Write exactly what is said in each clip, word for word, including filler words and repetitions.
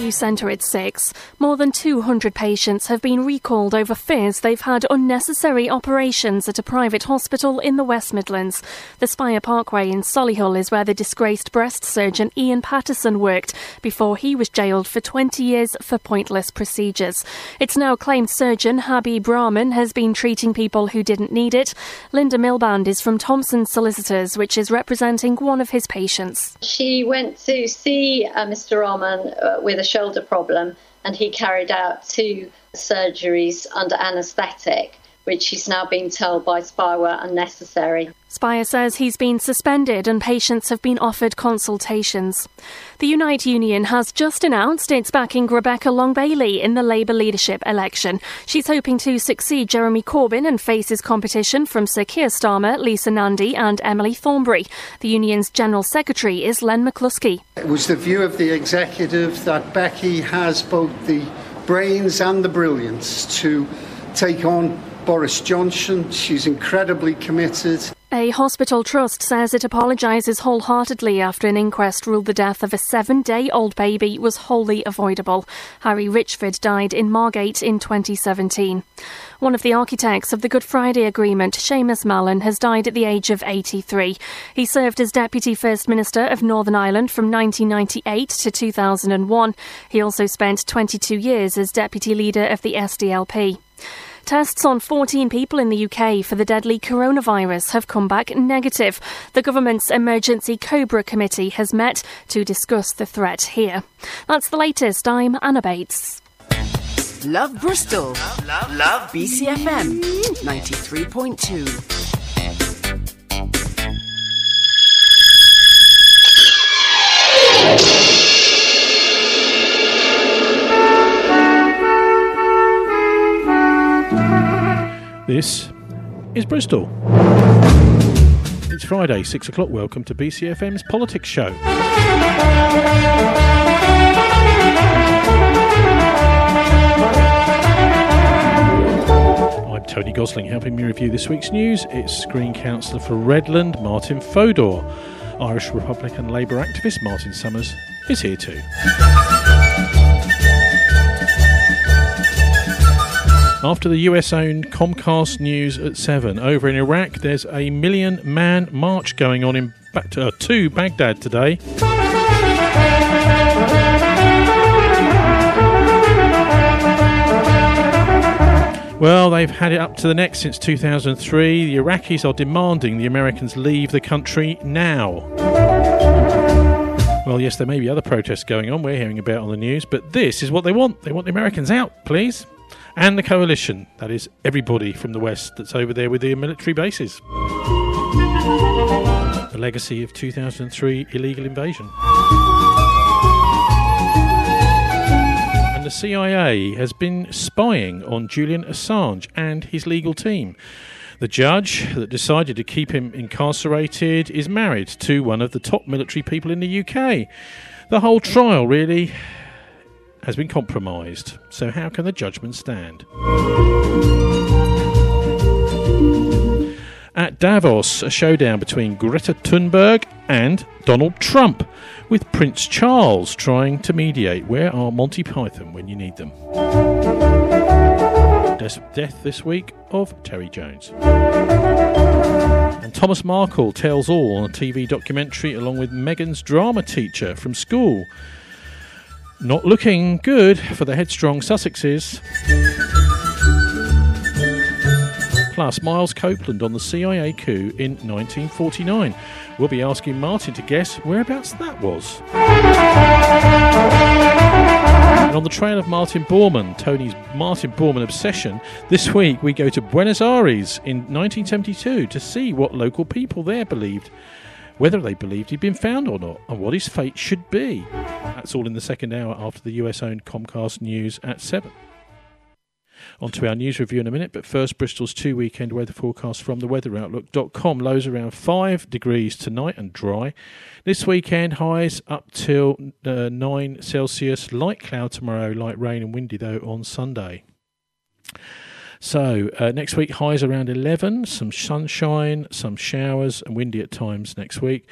News Centre at six. More than two hundred patients have been recalled over fears they've had unnecessary operations at a private hospital in the West Midlands. The Spire Parkway in Solihull is where the disgraced breast surgeon Ian Patterson worked before he was jailed for twenty years for pointless procedures. It's now claimed surgeon Habib Rahman has been treating people who didn't need it. Linda Milband is from Thompson Solicitors, which is representing one of his patients. She went to see uh, Mister Rahman uh, with a shoulder problem, and he carried out two surgeries under anaesthetic, which he's now been told by Spire were unnecessary. Spire says he's been suspended and patients have been offered consultations. The Unite Union has just announced it's backing Rebecca Long-Bailey in the Labour leadership election. She's hoping to succeed Jeremy Corbyn and faces competition from Sir Keir Starmer, Lisa Nandy and Emily Thornberry. The union's General Secretary is Len McCluskey. It was the view of the executive that Becky has both the brains and the brilliance to take on Boris Johnson. She's incredibly committed. A hospital trust says it apologises wholeheartedly after an inquest ruled the death of a seven-day-old baby was wholly avoidable. Harry Richford died in Margate in twenty seventeen. One of the architects of the Good Friday Agreement, Seamus Mallon, has died at the age of eighty-three. He served as Deputy First Minister of Northern Ireland from nineteen ninety-eight to two thousand one. He also spent twenty-two years as Deputy Leader of the S D L P. Tests on fourteen people in the U K for the deadly coronavirus have come back negative. The government's Emergency Cobra Committee has met to discuss the threat here. That's the latest. I'm Anna Bates. Love Bristol. Love, love, love B C F M ninety-three point two. This is Bristol. It's Friday, six o'clock. Welcome to B C F M's Politics Show. I'm Tony Gosling, helping me review this week's news. It's Green Councillor for Redland, Martin Fodor. Irish Republican Labour activist Martin Summers is here too. After the U S-owned Comcast News at seven, over in Iraq, there's a million-man march going on in back to, uh, to Baghdad today. Well, they've had it up to the neck since two thousand three. The Iraqis are demanding the Americans leave the country now. Well, yes, there may be other protests going on we're hearing about on the news, but this is what they want. They want the Americans out, please. And the coalition, that is everybody from the West that's over there with their military bases. The legacy of two thousand three illegal invasion. And the C I A has been spying on Julian Assange and his legal team. The judge that decided to keep him incarcerated is married to one of the top military people in the U K. The whole trial, really, has been compromised. So how can the judgment stand? At Davos, a showdown between Greta Thunberg and Donald Trump, with Prince Charles trying to mediate. Where are Monty Python when you need them? Death this week of Terry Jones. And Thomas Markle tells all on a T V documentary along with Meghan's drama teacher from school. Not looking good for the headstrong Sussexes. Plus, Miles Copeland on the C I A coup in nineteen forty-nine. We'll be asking Martin to guess whereabouts that was. And on the trail of Martin Bormann, Tony's Martin Bormann obsession, this week we go to Buenos Aires in nineteen seventy-two to see what local people there believed, whether they believed he'd been found or not, and what his fate should be. That's all in the second hour after the U S-owned Comcast News at seven. On to our news review in a minute, but first Bristol's two-weekend weather forecast from the weather outlook dot com. Lows around five degrees tonight and dry. This weekend, highs up till uh, nine Celsius. Light cloud tomorrow, light rain and windy though on Sunday. So, uh, next week, highs around eleven, some sunshine, some showers and windy at times next week.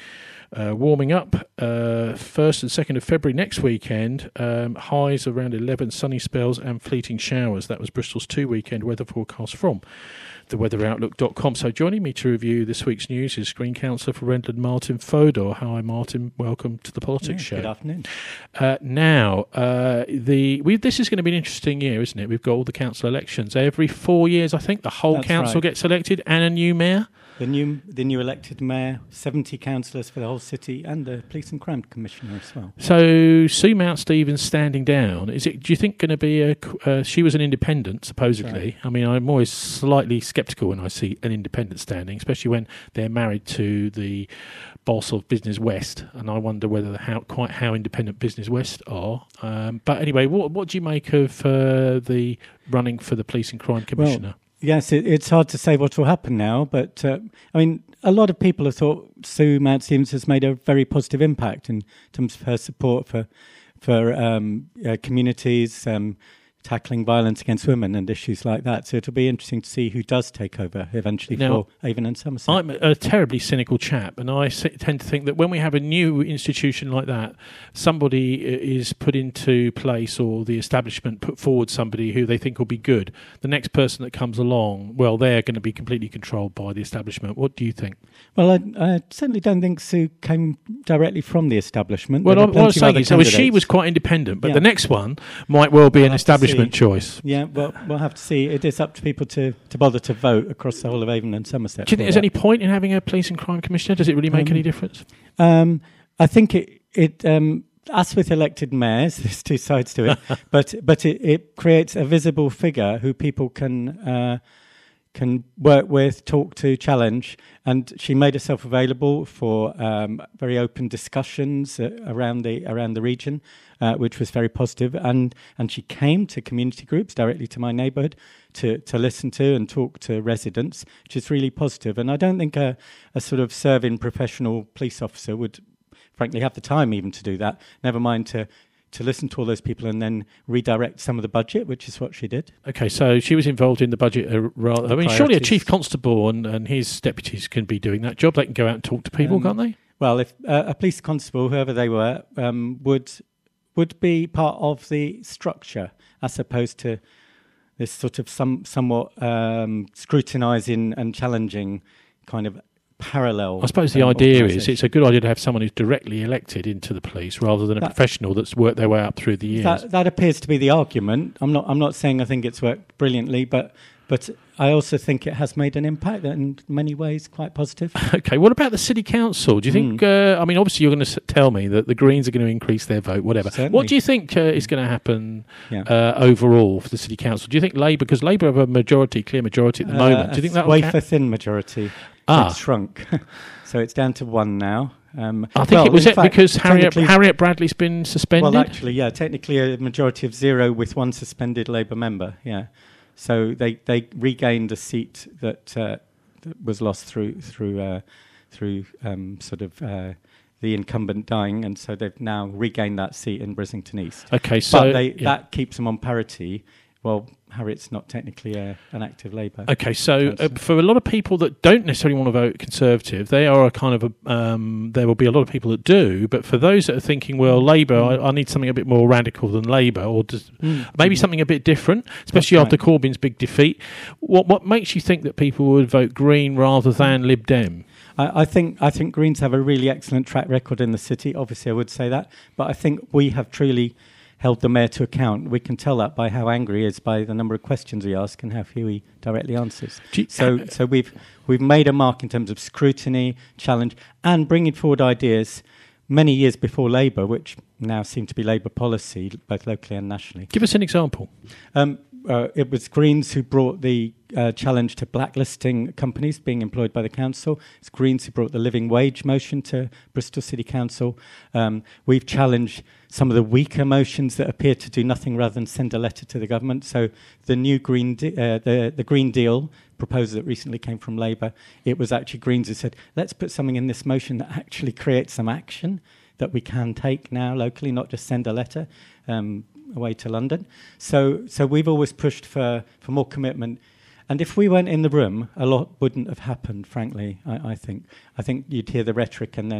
Uh, warming up, uh, first and second of February next weekend, um, highs around eleven, sunny spells and fleeting showers. That was Bristol's two-weekend weather forecast from the weather outlook dot com. So joining me to review this week's news is Green Councillor for Rendlesham, Martin Fodor. Hi, Martin. Welcome to the Politics yeah, Show. Good afternoon. Uh, now, uh, the we, this is going to be an interesting year, isn't it? We've got all the council elections. Every four years, I think, the whole That's council right. gets elected and a new mayor. The new, the new elected mayor, seventy councillors for the whole city, and the police and crime commissioner as well. So Sue Mount Stevens standing down. Is it? Do you think going to be a? Uh, she was an independent, supposedly. Right. I mean, I'm always slightly sceptical when I see an independent standing, especially when they're married to the boss of Business West, and I wonder whether how quite how independent Business West are. Um, but anyway, what what do you make of uh, the running for the police and crime commissioner? Well, yes, it, it's hard to say what will happen now, but uh, I mean, a lot of people have thought Sue Mount Stevens has made a very positive impact in terms of her support for for um, uh, communities, um, tackling violence against women and issues like that. So it'll be interesting to see who does take over eventually Now, for Avon and Somerset. I'm a terribly cynical chap, and I tend to think that when we have a new institution like that, somebody is put into place, or the establishment put forward somebody who they think will be good. The next person that comes along, well, they're going to be completely controlled by the establishment. What do you think? Well, I, I certainly don't think Sue came directly from the establishment. Well, There I, were what I was plenty of saying other is, well, she candidates. was quite independent, but Yeah. the next one might well be We'll an have to establishment see. choice. Yeah, well, we'll have to see. It is up to people to, to bother to vote across the whole of Avon and Somerset. Do you think for there's that. any point in having a police and crime commissioner? Does it really make Um, any difference? Um, I think it, it um, as with elected mayors, there's two sides to it, but but it, it creates a visible figure who people can uh, can work with, talk to, challenge. And she made herself available for um, very open discussions uh, around the around the region, uh, which was very positive. And and she came to community groups directly to my neighbourhood to to listen to and talk to residents, which is really positive. And I don't think a, a sort of serving professional police officer would, frankly, have the time even to do that. Never mind to to listen to all those people and then redirect some of the budget, which is what she did. Okay, so she was involved in the budget. Uh, rather, I mean, surely a Priorities. chief constable and, and his deputies can be doing that job. They can go out and talk to people, Um, can't they? Well, if uh, a police constable, whoever they were, um, would would be part of the structure, as opposed to this sort of some somewhat um, scrutinising and challenging kind of parallel. I suppose the um, idea is organisation. it's a good idea to have someone who's directly elected into the police rather than a That- professional that's worked their way up through the years. That, that appears to be the argument. I'm not. I'm not saying I think it's worked brilliantly, but but I also think it has made an impact in many ways, quite positive. Okay, what about the city council? Do you think, uh, I mean, obviously you're going to s- tell me that the Greens are going to increase their vote, whatever. Certainly. What do you think uh, is going to happen Yeah. uh, overall for the city council? Do you think Labour, because Labour have a majority, clear majority at the moment, do you think that will wafer count? thin majority? Ah. It's shrunk, so it's down to one now. Um, I think well, it was in it fact, because Harriet, technically- Harriet Bradley's been suspended? Well, actually, yeah, technically a majority of zero with one suspended Labour member. Yeah, so they, they regained a seat that, uh, that was lost through through uh, through um, sort of uh, the incumbent dying, and so they've now regained that seat in Brislington East. Okay, so but they, yeah. that keeps them on parity. Well, Harriet's not technically a, an active Labour. Okay, so uh, Councillor. for a lot of people that don't necessarily want to vote Conservative, they are a kind of a, um, there will be a lot of people that do. But for those that are thinking, well, Labour, I, I need something a bit more radical than Labour, or does, Mm. maybe something a bit different, especially That's after Corbyn's big defeat. What what makes you think that people would vote Green rather than Lib Dem? I, I think I think Greens have a really excellent track record in the city. Obviously, I would say that, but I think we have truly held the mayor to account. We can tell that by how angry he is, by the number of questions we ask and how few he directly answers. Do you- So, so we've we've made a mark in terms of scrutiny, challenge, and bringing forward ideas many years before Labour, which now seem to be Labour policy, both locally and nationally. Give us an example. Um, uh, it was Greens who brought the uh, challenge to blacklisting companies being employed by the council. It's Greens who brought the living wage motion to Bristol City Council. Um, we've challenged some of the weaker motions that appear to do nothing rather than send a letter to the government. So the new Green, de- uh, the the Green Deal proposal that recently came from Labour, it was actually Greens who said, let's put something in this motion that actually creates some action that we can take now locally, not just send a letter um, away to London. So so we've always pushed for, for more commitment. And if we weren't in the room, a lot wouldn't have happened, frankly, I, I think. I think you'd hear the rhetoric and then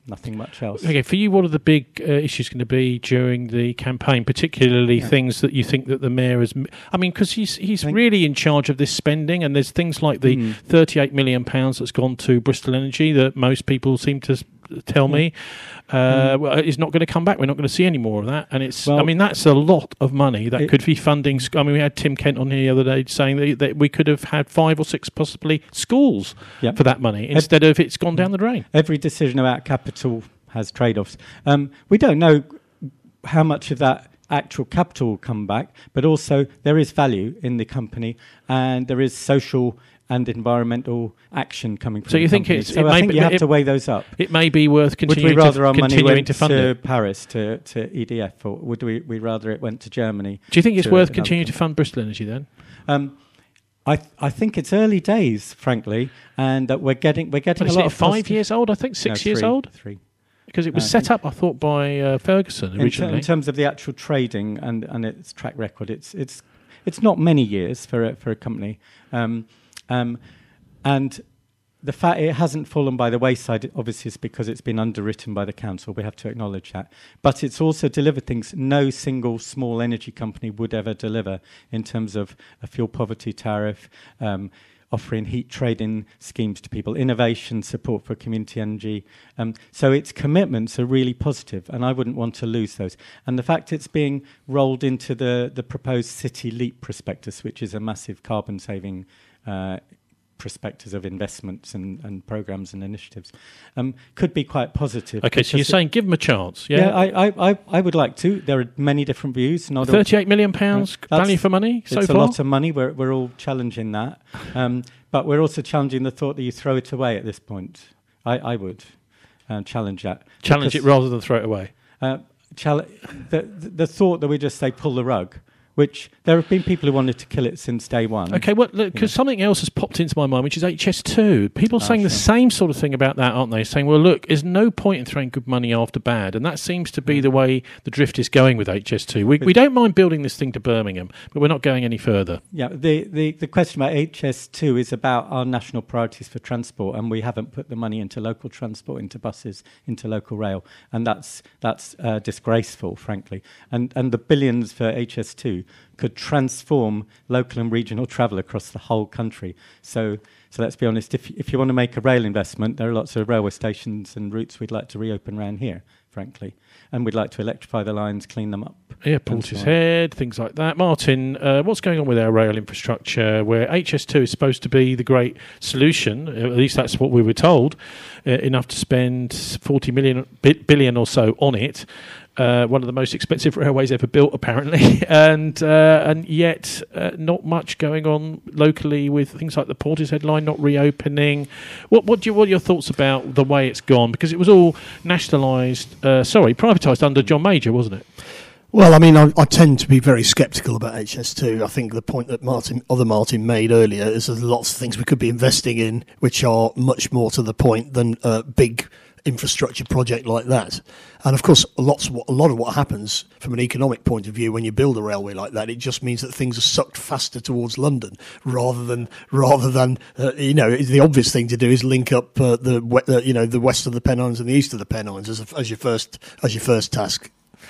nothing much else. Okay, for you, what are the big uh, issues going to be during the campaign, particularly yeah. things that you think that the mayor has... I mean, because he's he's really in charge of this spending, and there's things like the mm. thirty-eight million pounds that's gone to Bristol Energy that most people seem to tell me uh, mm. well, is not going to come back. We're not going to see any more of that. And it's, well, I mean, that's a lot of money that it, could be funding. I mean, we had Tim Kent on here the other day saying that, that we could have had five or six possibly schools yep. for that money instead Every, of it's gone down the drain. Every decision about capital has trade-offs. Um, we don't know how much of that actual capital will come back, but also there is value in the company and there is social and environmental action coming from so you the think company. it's so it I may think be, you have it, to weigh those up. It may be worth continuing would we rather to, our money went to fund to it. Paris to, to E D F, or would we, we rather it went to Germany? Do you think it's worth continuing to fund Bristol Energy then? Um, I th- I think it's early days, frankly, and that we're getting we're getting well, a lot it of five positive years old. I think six no, years three, old. Three. Because it was uh, set up, I thought, by uh, Ferguson originally. In, t- in terms of the actual trading and, and its track record, it's it's it's not many years for a, for a company, um, um, and the fact it hasn't fallen by the wayside, obviously, is because it's been underwritten by the council. We have to acknowledge that. But it's also delivered things no single small energy company would ever deliver in terms of a fuel poverty tariff, um, offering heat trading schemes to people, innovation, support for community energy. Um, so its commitments are really positive, and I wouldn't want to lose those. And the fact it's being rolled into the, the proposed City Leap prospectus, which is a massive carbon-saving uh prospectus of investments and, and programs and initiatives, um, could be quite positive. Okay, so you're saying give them a chance, yeah? Yeah, I, I, I, I would like to. There are many different views. Not thirty-eight million pounds uh, value for money so it's far? It's a lot of money. We're, we're all challenging that. Um, but we're also challenging the thought that you throw it away at this point. I, I would uh, challenge that. Challenge because, it rather than throw it away? Uh, chal- the, the, the thought that we just say pull the rug, which there have been people who wanted to kill it since day one. Okay, well, because something else has popped into my mind, which is H S two. People are oh, saying sure. the same sort of thing about that, aren't they? Saying, well, look, there's no point in throwing good money after bad. And that seems to be the way the drift is going with H S two. We, we don't mind building this thing to Birmingham, but we're not going any further. Yeah, the, the, the question about H S two is about our national priorities for transport, and we haven't put the money into local transport, into buses, into local rail. And that's that's uh, disgraceful, frankly. And, and the billions for H S two could transform local and regional travel across the whole country. So, so let's be honest, if if you want to make a rail investment, there are lots of railway stations and routes we'd like to reopen around here, frankly. And we'd like to electrify the lines, clean them up. Yeah, Portishead, things like that. Martin, uh, what's going on with our rail infrastructure, where H S two is supposed to be the great solution, at least that's what we were told, uh, enough to spend forty million, billion or so on it. Uh, one of the most expensive railways ever built, apparently, and uh, and yet uh, not much going on locally with things like the Portishead line not reopening. What what do you, what are your thoughts about the way it's gone? Because it was all nationalised, uh, sorry, privatised under John Major, wasn't it? Well, I mean, I, I tend to be very sceptical about H S two. I think the point that Martin, other Martin made earlier is there's lots of things we could be investing in which are much more to the point than a big infrastructure project like that. And of course, lots of what, a lot of what happens from an economic point of view when you build a railway like that, it just means that things are sucked faster towards London rather than rather than uh, you know, the obvious thing to do is link up uh, the uh, you know the west of the Pennines and the east of the Pennines as a, as your first as your first task.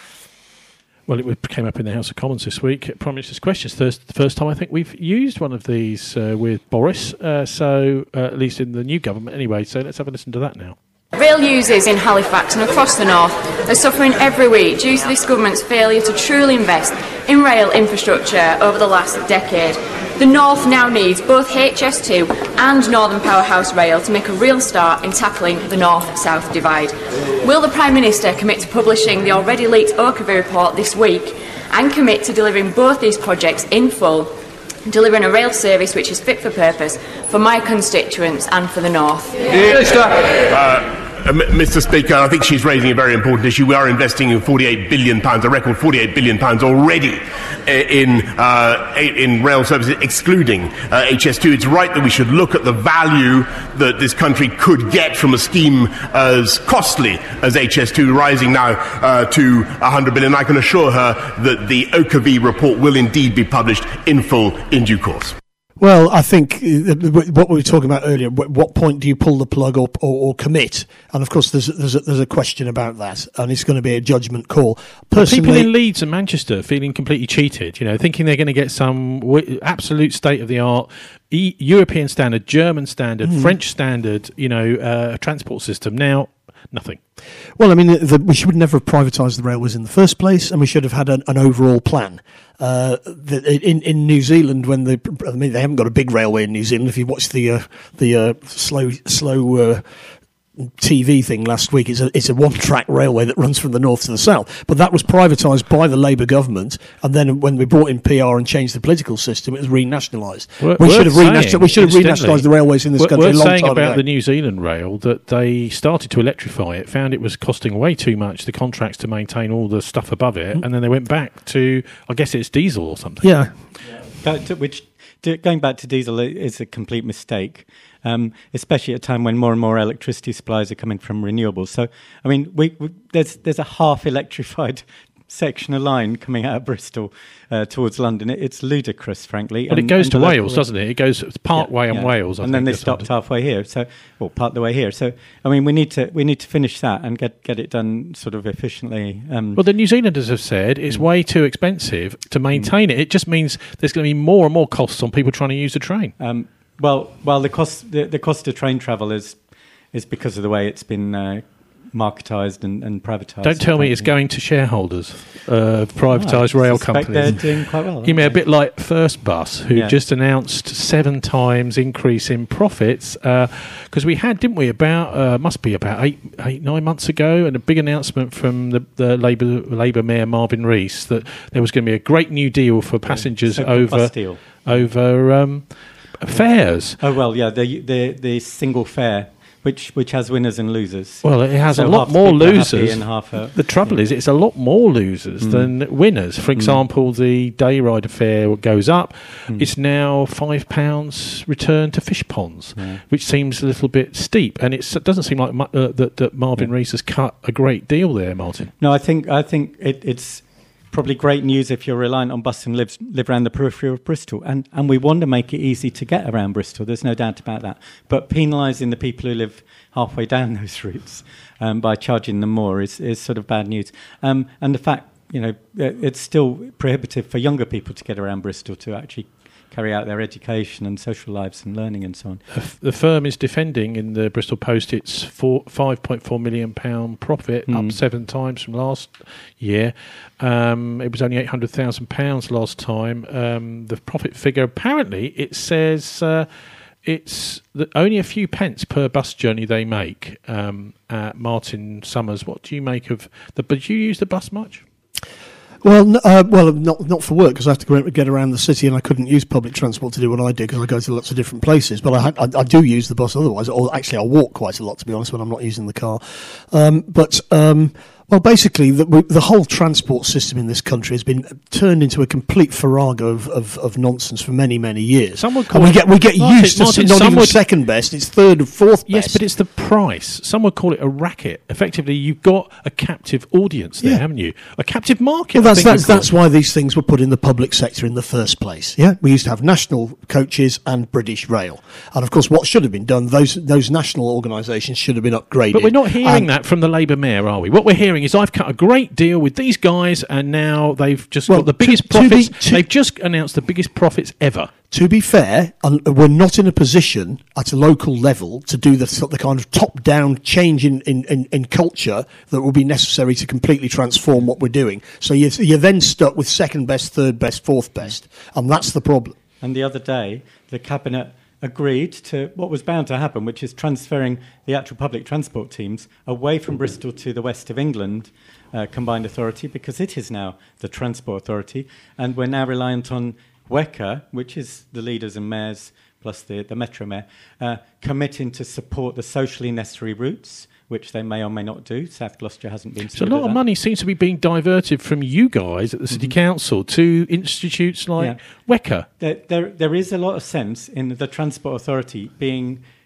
Well, it came up in the House of Commons this week. Prime Minister's Questions. The first time I think we've used one of these uh, with Boris, uh, so uh, at least in the new government anyway. So let's have a listen to that now. Rail users in Halifax and across the north are suffering every week due to this government's failure to truly invest in rail infrastructure over the last decade. The north now needs both H S two and Northern Powerhouse Rail to make a real start in tackling the north-south divide. Will the Prime Minister commit to publishing the already leaked Oakervie report this week and commit to delivering both these projects in full, delivering a rail service which is fit for purpose for my constituents and for the north? Minister. Uh, Uh, Mister Speaker, I think she's raising a very important issue. We are investing in forty-eight billion pounds, a record forty-eight billion pounds already in uh, in rail services, excluding uh, H S two. It's right that we should look at the value that this country could get from a scheme as costly as H S two, rising now uh, to one hundred billion pounds. I can assure her that the Oakervie report will indeed be published in full in due course. Well, I think uh, what we were talking about earlier. At what point do you pull the plug up or, or commit? And of course, there's there's a, there's a question about that, and it's going to be a judgment call. Personally, people in Leeds and Manchester feeling completely cheated, you know, thinking they're going to get some w- absolute state of the art, e- European standard, German standard, mm. French standard, you know, uh, transport system. Now, nothing. Well, I mean, the, we should never have privatised the railways in the first place, and we should have had an, an overall plan. Uh, the, in in New Zealand, when they, I mean, they haven't got a big railway in New Zealand. If you watch the uh, the uh, slow slow uh, T V thing last week, it's a it's a one track railway that runs from the north to the south. But that was privatised by the Labour government, and then when we brought in P R and changed the political system, it was renationalised. We're, we should have renationalised. We should have renationalised the railways in this we're, country. We're a long saying time about ago. the New Zealand rail that they started to electrify it, found it was costing way too much, the contracts to maintain all the stuff above it, mm. and then they went back to, I guess it's diesel or something. Yeah, yeah. That, which going back to diesel is a complete mistake. Um, especially at a time when more and more electricity supplies are coming from renewables. So, I mean, we, we, there's there's a half electrified section of line coming out of Bristol uh, towards London. It, it's ludicrous, frankly. But and, it goes to Wales, doesn't it? It goes part yeah, way in yeah. Wales, I and think, then they stopped halfway here. So, or part the way here. So, I mean, we need to we need to finish that and get, get it done sort of efficiently. Um, well, the New Zealanders have said it's mm. way too expensive to maintain mm. it. It just means there's going to be more and more costs on people trying to use the train. Um, Well, well, the cost the, the cost of train travel is is because of the way it's been uh, marketised and, and privatised. Don't tell me it's going to shareholders, uh, privatised oh, rail companies. They're doing quite well. You mean a bit like First Bus, who yeah. just announced seven times increase in profits? Because uh, we had, didn't we, about uh, must be about eight, eight, nine months ago, and a big announcement from the, the Labour Labour Mayor Marvin Rees that there was going to be a great new deal for passengers yeah. over deal. over. Um, fares. Oh well, yeah, the the the single fare, which which has winners and losers. Well, it has so a lot more losers. And half a, the trouble yeah. is, it's a lot more losers mm. than winners. For example, mm. the day rider fare goes up. Mm. It's now five pounds return to fish ponds, yeah. which seems a little bit steep. And it's, it doesn't seem like uh, that, that Marvin yeah. Rees has cut a great deal there, Martin. No, I think I think it, it's. Probably great news if you're reliant on bus and live, live around the periphery of Bristol. And, and we want to make it easy to get around Bristol, there's no doubt about that. But penalising the people who live halfway down those routes um, by charging them more is, is sort of bad news. Um, and the fact, you know, it's still prohibitive for younger people to get around Bristol to actually carry out their education and social lives and learning and so on. The firm is defending in the Bristol Post its four, five point four million pounds profit, mm. up seven times from last year. Um, it was only eight hundred thousand pounds last time. Um, the profit figure, apparently, it says uh, it's the, only a few pence per bus journey they make. Um, at Martin Summers, what do you make of the... But do you use the bus much? Well, uh, well, not not for work because I have to go, get around the city, and I couldn't use public transport to do what I do because I go to lots of different places. But I, I, I do use the bus otherwise, or actually I walk quite a lot, to be honest, when I'm not using the car. Um, but um, well, basically, the, the whole transport system in this country has been turned into a complete farrago of, of, of nonsense for many, many years. Some would call and we it, get we get Martin, used to Martin, not even would, second best; it's third and fourth best. Yes, but it's the price. Some would call it a racket. Effectively, you've got a captive audience there, yeah. haven't you? A captive market. Well, that's that's, that's why these things were put in the public sector in the first place. Yeah, we used to have national coaches and British Rail, and of course, what should have been done, those those national organisations should have been upgraded. But we're not hearing and that from the Labour Mayor, are we? What we're hearing is, I've cut a great deal with these guys, and now they've just well, got the biggest to, profits. To be, to they've just announced the biggest profits ever. To be fair, we're not in a position at a local level to do the, the kind of top-down change in, in, in, in culture that will be necessary to completely transform what we're doing. So you're, you're then stuck with second best, third best, fourth best, and that's the problem. And the other day, the Cabinet agreed to what was bound to happen, which is transferring the actual public transport teams away from Bristol to the west of England uh, Combined Authority, because it is now the Transport Authority, and we're now reliant on W E C A, which is the leaders and mayors plus the, the Metro Mayor, uh, committing to support the socially necessary routes, which they may or may not do. South Gloucester hasn't been so a lot of that. money seems to be being diverted from you guys at the City mm-hmm. Council to institutes like yeah. W E C A. There, there, there is a lot of sense in the Transport Authority being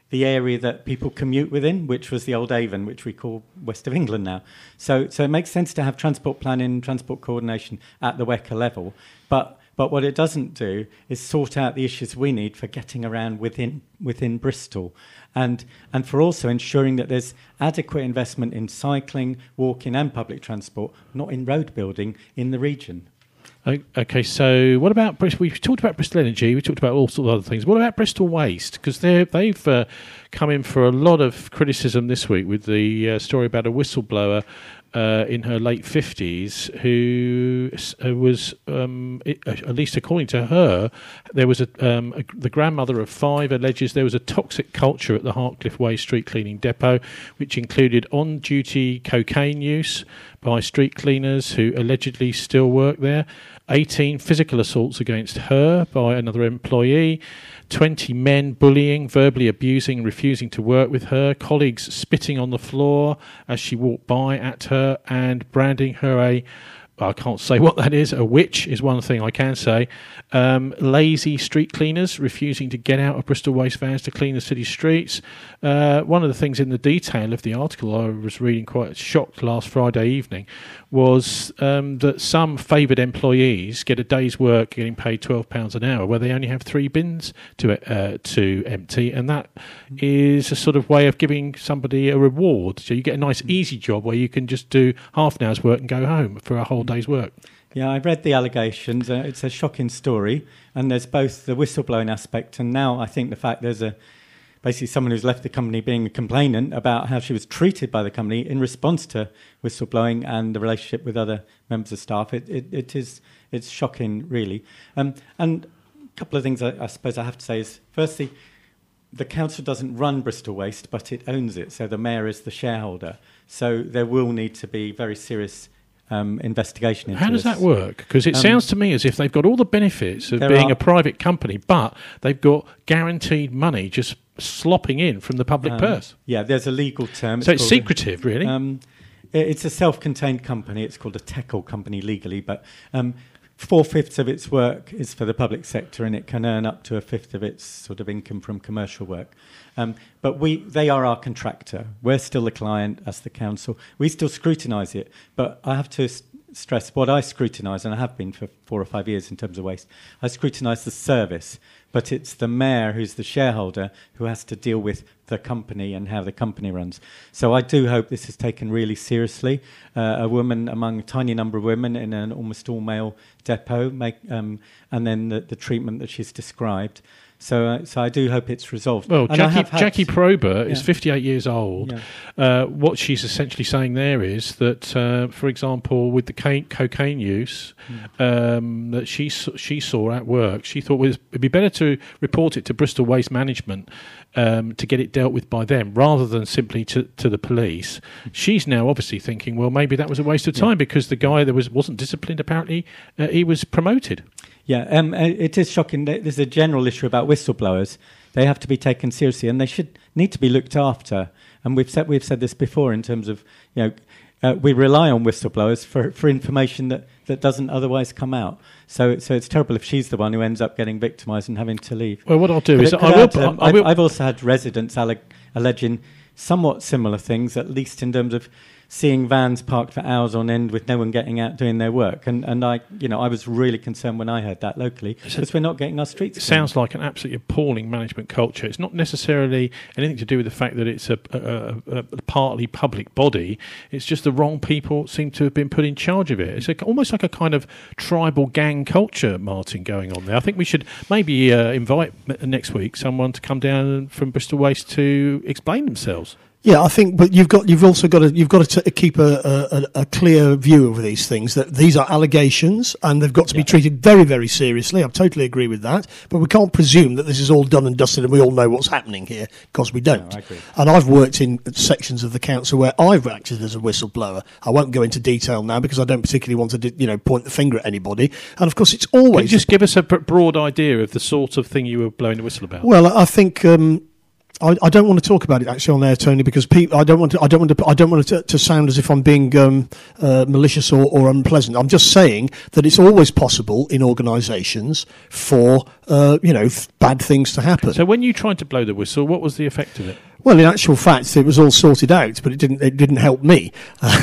the area that people commute within, which was the old Avon, which we call West of England now. So, so it makes sense to have transport planning, transport coordination at the W E C A level. But but what it doesn't do is sort out the issues we need for getting around within within Bristol, and and for also ensuring that there's adequate investment in cycling, walking, and public transport, not in road building in the region. Okay, so what about Bristol? We've talked about Bristol Energy, we talked about all sorts of other things. What about Bristol Waste? Because they've uh, come in for a lot of criticism this week with the uh, story about a whistleblower uh, in her late fifties who uh, was, um, it, uh, at least according to her, there was a, um, a the grandmother of five alleges there was a toxic culture at the Hartcliffe Way street cleaning depot, which included on-duty cocaine use by street cleaners who allegedly still work there, eighteen physical assaults against her by another employee, twenty men bullying, verbally abusing and refusing to work with her, colleagues spitting on the floor as she walked by at her and branding her a, I can't say what that is, a witch is one thing I can say, um, lazy street cleaners refusing to get out of Bristol Waste vans to clean the city streets. Uh, one of the things in the detail of the article I was reading quite shocked last Friday evening was um, that some favoured employees get a day's work getting paid twelve pounds an hour where they only have three bins to uh, to empty, and that is a sort of way of giving somebody a reward. So you get a nice easy job where you can just do half an hour's work and go home for a whole day's work. Yeah, I read the allegations. Uh, it's a shocking story, and there's both the whistleblowing aspect and now I think the fact there's a basically someone who's left the company being a complainant about how she was treated by the company in response to whistleblowing and the relationship with other members of staff. It it, it is it's shocking, really. Um, and a couple of things I, I suppose I have to say is, firstly, the council doesn't run Bristol Waste, but it owns it, so the mayor is the shareholder. So there will need to be very serious Um, investigation into How does this. that work? Because it um, sounds to me as if they've got all the benefits of being are, a private company, but they've got guaranteed money just slopping in from the public um, purse. Yeah, there's a legal term. So it's, it's secretive, really? Um, it, it's a self-contained company. It's called a Teckle company legally, but um, four-fifths of its work is for the public sector, and it can earn up to a fifth of its sort of income from commercial work. Um, but we, they are our contractor. We're still the client as the council. We still scrutinise it. But I have to s- stress what I scrutinise, and I have been for four or five years in terms of waste. I scrutinise the service, but it's the mayor who's the shareholder who has to deal with the company and how the company runs. So I do hope this is taken really seriously. Uh, a woman among a tiny number of women in an almost all-male depot, make, um, and then the, the treatment that she's described. So, uh, so I do hope it's resolved. Well, and Jackie, Jackie Prober yeah. is fifty-eight years old. Yeah. Uh, what she's essentially saying there is that, uh, for example, with the cane, cocaine use mm. um, that she she saw at work, she thought it would be better to report it to Bristol Waste Management um, to get it dealt with by them, rather than simply to, to the police. Mm. She's now obviously thinking, well, maybe that was a waste of time yeah. because the guy that was wasn't disciplined. Apparently, uh, he was promoted. Yeah, um, it is shocking. There's a general issue about whistleblowers. They have to be taken seriously, and they should need to be looked after. And we've said we've said this before in terms of, you know, uh, we rely on whistleblowers for, for information that, that doesn't otherwise come out. So so it's terrible if she's the one who ends up getting victimised and having to leave. Well, what I'll do but is it, I will, add, um, I will. I've, I've also had residents alleg- alleging somewhat similar things, at least in terms of seeing vans parked for hours on end with no one getting out doing their work. And, and I, you know, I was really concerned when I heard that locally, because we're not getting our streets It clean. sounds like an absolutely appalling management culture. It's not necessarily anything to do with the fact that it's a, a, a, a partly public body. It's just the wrong people seem to have been put in charge of it. It's a, almost like a kind of tribal gang culture, Martin, going on there. I think we should maybe uh, invite next week someone to come down from Bristol Waste to explain themselves. Yeah, I think, but you've got, you've also got to, you've got to t- keep a, a, a clear view over these things, that these are allegations and they've got to yeah. be treated very, very seriously. I totally agree with that. But we can't presume that this is all done and dusted and we all know what's happening here, because we don't. No, I agree. And I've worked in sections of the council where I've acted as a whistleblower. I won't go into detail now because I don't particularly want to, you know, point the finger at anybody. And of course, it's always. Can you just give us a broad idea of the sort of thing you were blowing the whistle about? Well, I think, um, I, I don't want to talk about it actually on air, Tony, because people. I don't want to. I don't want to. I don't want to, to sound as if I'm being um, uh, malicious or, or unpleasant. I'm just saying that it's always possible in organisations for uh, you know f- bad things to happen. So when you tried to blow the whistle, what was the effect of it? Well, in actual fact, it was all sorted out, but it didn't. It didn't help me.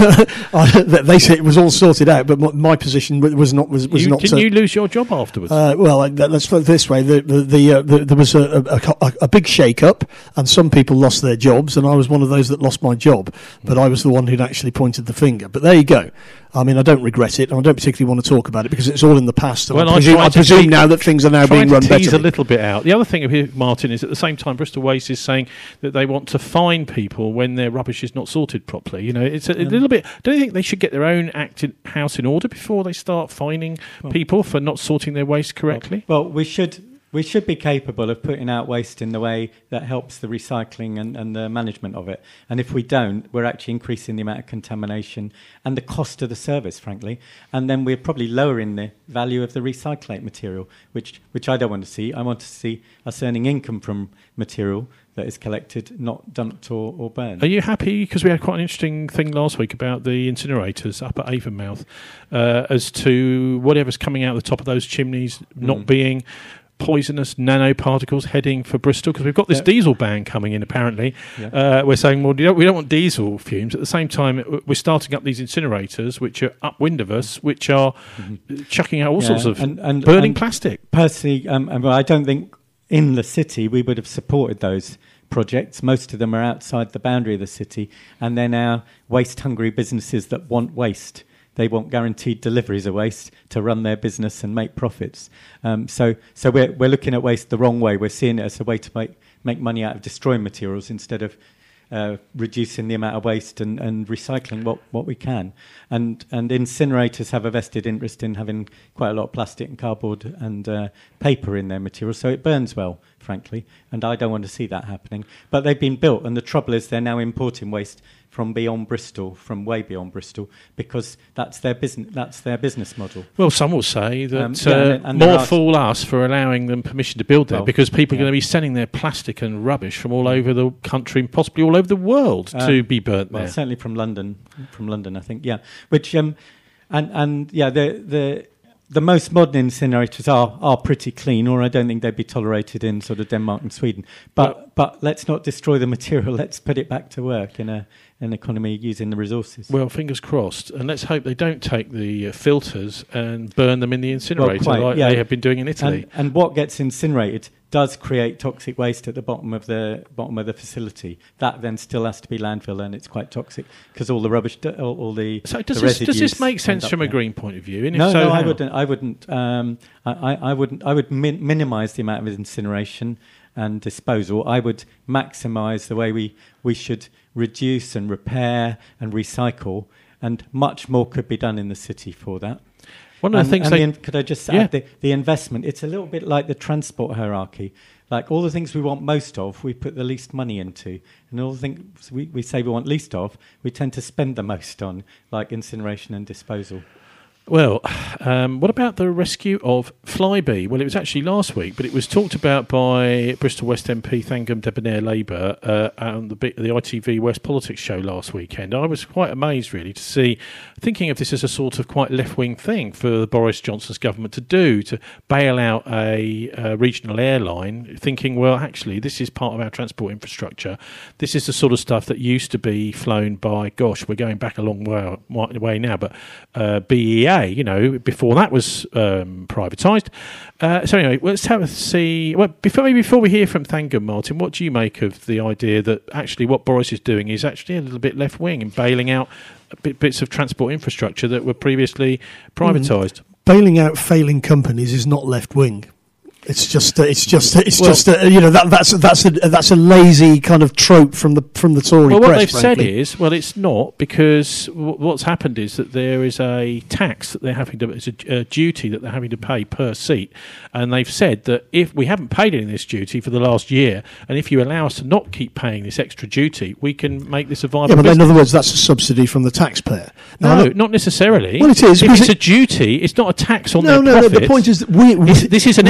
They said it was all sorted out, but my position was not. Was, was you, not. Didn't uh, you lose your job afterwards? Uh, well, let's put it this way: the, the, the, uh, the, there was a, a, a big shake-up, and some people lost their jobs, and I was one of those that lost my job. But I was the one who'd actually pointed the finger. But there you go. I mean, I don't regret it, and I don't particularly want to talk about it because it's all in the past. And well, I presume, I presume te- now that things are now being run better. Tease a little bit out. The other thing here, Martin, is at the same time, Bristol Waste is saying that they want to fine people when their rubbish is not sorted properly. You know, it's a, a little bit. Don't you think they should get their own act in, house in order before they start fining well, people for not sorting their waste correctly? Well, well, we should. We should be capable of putting out waste in the way that helps the recycling and, and the management of it. And if we don't, we're actually increasing the amount of contamination and the cost of the service, frankly. And then we're probably lowering the value of the recyclate material, which which I don't want to see. I want to see us earning income from material that is collected, not dumped or, or burned. Are you happy? Because we had quite an interesting thing last week about the incinerators up at Avonmouth uh, as to whatever's coming out the top of those chimneys not mm. being poisonous nanoparticles heading for Bristol, because we've got this yeah. diesel ban coming in apparently. Yeah. Uh, we're saying, well, we don't, we don't want diesel fumes. At the same time, we're starting up these incinerators which are upwind of us, which are mm-hmm. chucking out all yeah. sorts of and, and, burning and plastic. Personally, um, well, I don't think in the city we would have supported those projects. Most of them are outside the boundary of the city, and they're now waste-hungry businesses that want waste. They want guaranteed deliveries of waste to run their business and make profits. Um, so so we're, we're looking at waste the wrong way. We're seeing it as a way to make, make money out of destroying materials instead of uh, reducing the amount of waste and, and recycling what, what we can. And and incinerators have a vested interest in having quite a lot of plastic and cardboard and uh, paper in their materials, so it burns well, frankly, and I don't want to see that happening. But they've been built, and the trouble is they're now importing waste from beyond Bristol, from way beyond Bristol, because that's their business. That's their business model. Well, some will say that um, yeah, uh, and, and more fool us for allowing them permission to build there, well, because people yeah. are going to be sending their plastic and rubbish from all over the country, and possibly all over the world, um, to be burnt well, there. Certainly from London, from London, I think. Yeah, which um, and and yeah, the the. The most modern incinerators are, are pretty clean, or I don't think they'd be tolerated in sort of Denmark and Sweden. But well, but let's not destroy the material. Let's put it back to work in a an economy using the resources. Well, fingers crossed, and let's hope they don't take the uh, filters and burn them in the incinerator well, quite, like yeah. they have been doing in Italy. And, and what gets incinerated does create toxic waste at the bottom of the bottom of the facility. That then still has to be landfill, and it's quite toxic because all the rubbish, all, all the so does the this does this make sense from there. a green point of view? And no, if so, no, how? I wouldn't. I wouldn't. Um, I, I wouldn't. I would min- minimise the amount of incineration and disposal. I would maximise the way we we should reduce and repair and recycle, and much more could be done in the city for that. One of and, the things and they, the in, could I just yeah. add the, the investment? It's a little bit like the transport hierarchy. Like all the things we want most of, we put the least money into. And all the things we, we say we want least of, we tend to spend the most on, like incineration and disposal. Well, um, what about the rescue of Flybe? Well, it was actually last week, but it was talked about by Bristol West M P Thangam Debonair Labour uh, on the, the I T V West Politics show last weekend. I was quite amazed, really, to see, thinking of this as a sort of quite left-wing thing for Boris Johnson's government to do, to bail out a, a regional airline, thinking, well, actually, this is part of our transport infrastructure. This is the sort of stuff that used to be flown by, gosh, we're going back a long way, way now, but uh, B E A, you know, before that was um, privatised. Uh, so anyway, let's have a see. Well, before maybe before we hear from Thangam, Martin, what do you make of the idea that actually what Boris is doing is actually a little bit left wing and bailing out bit, bits of transport infrastructure that were previously privatised? Mm. Bailing out failing companies is not left wing. It's just, uh, it's just, it's well, just, uh, you know, that that's that's a that's a lazy kind of trope from the from the Tory well, press. Well, what they've frankly. said is, well, it's not, because w- what's happened is that there is a tax that they're having to, it's a, a duty that they're having to pay per seat, and they've said that if we haven't paid any of this duty for the last year, and if you allow us to not keep paying this extra duty, we can make this a viable. Yeah, but business. in other words, that's a subsidy from the taxpayer. Now, no, not necessarily. Well, it is. If it's it, a duty, it's not a tax on no, their no, profits. No, the point is that we, we this is an we, extra tax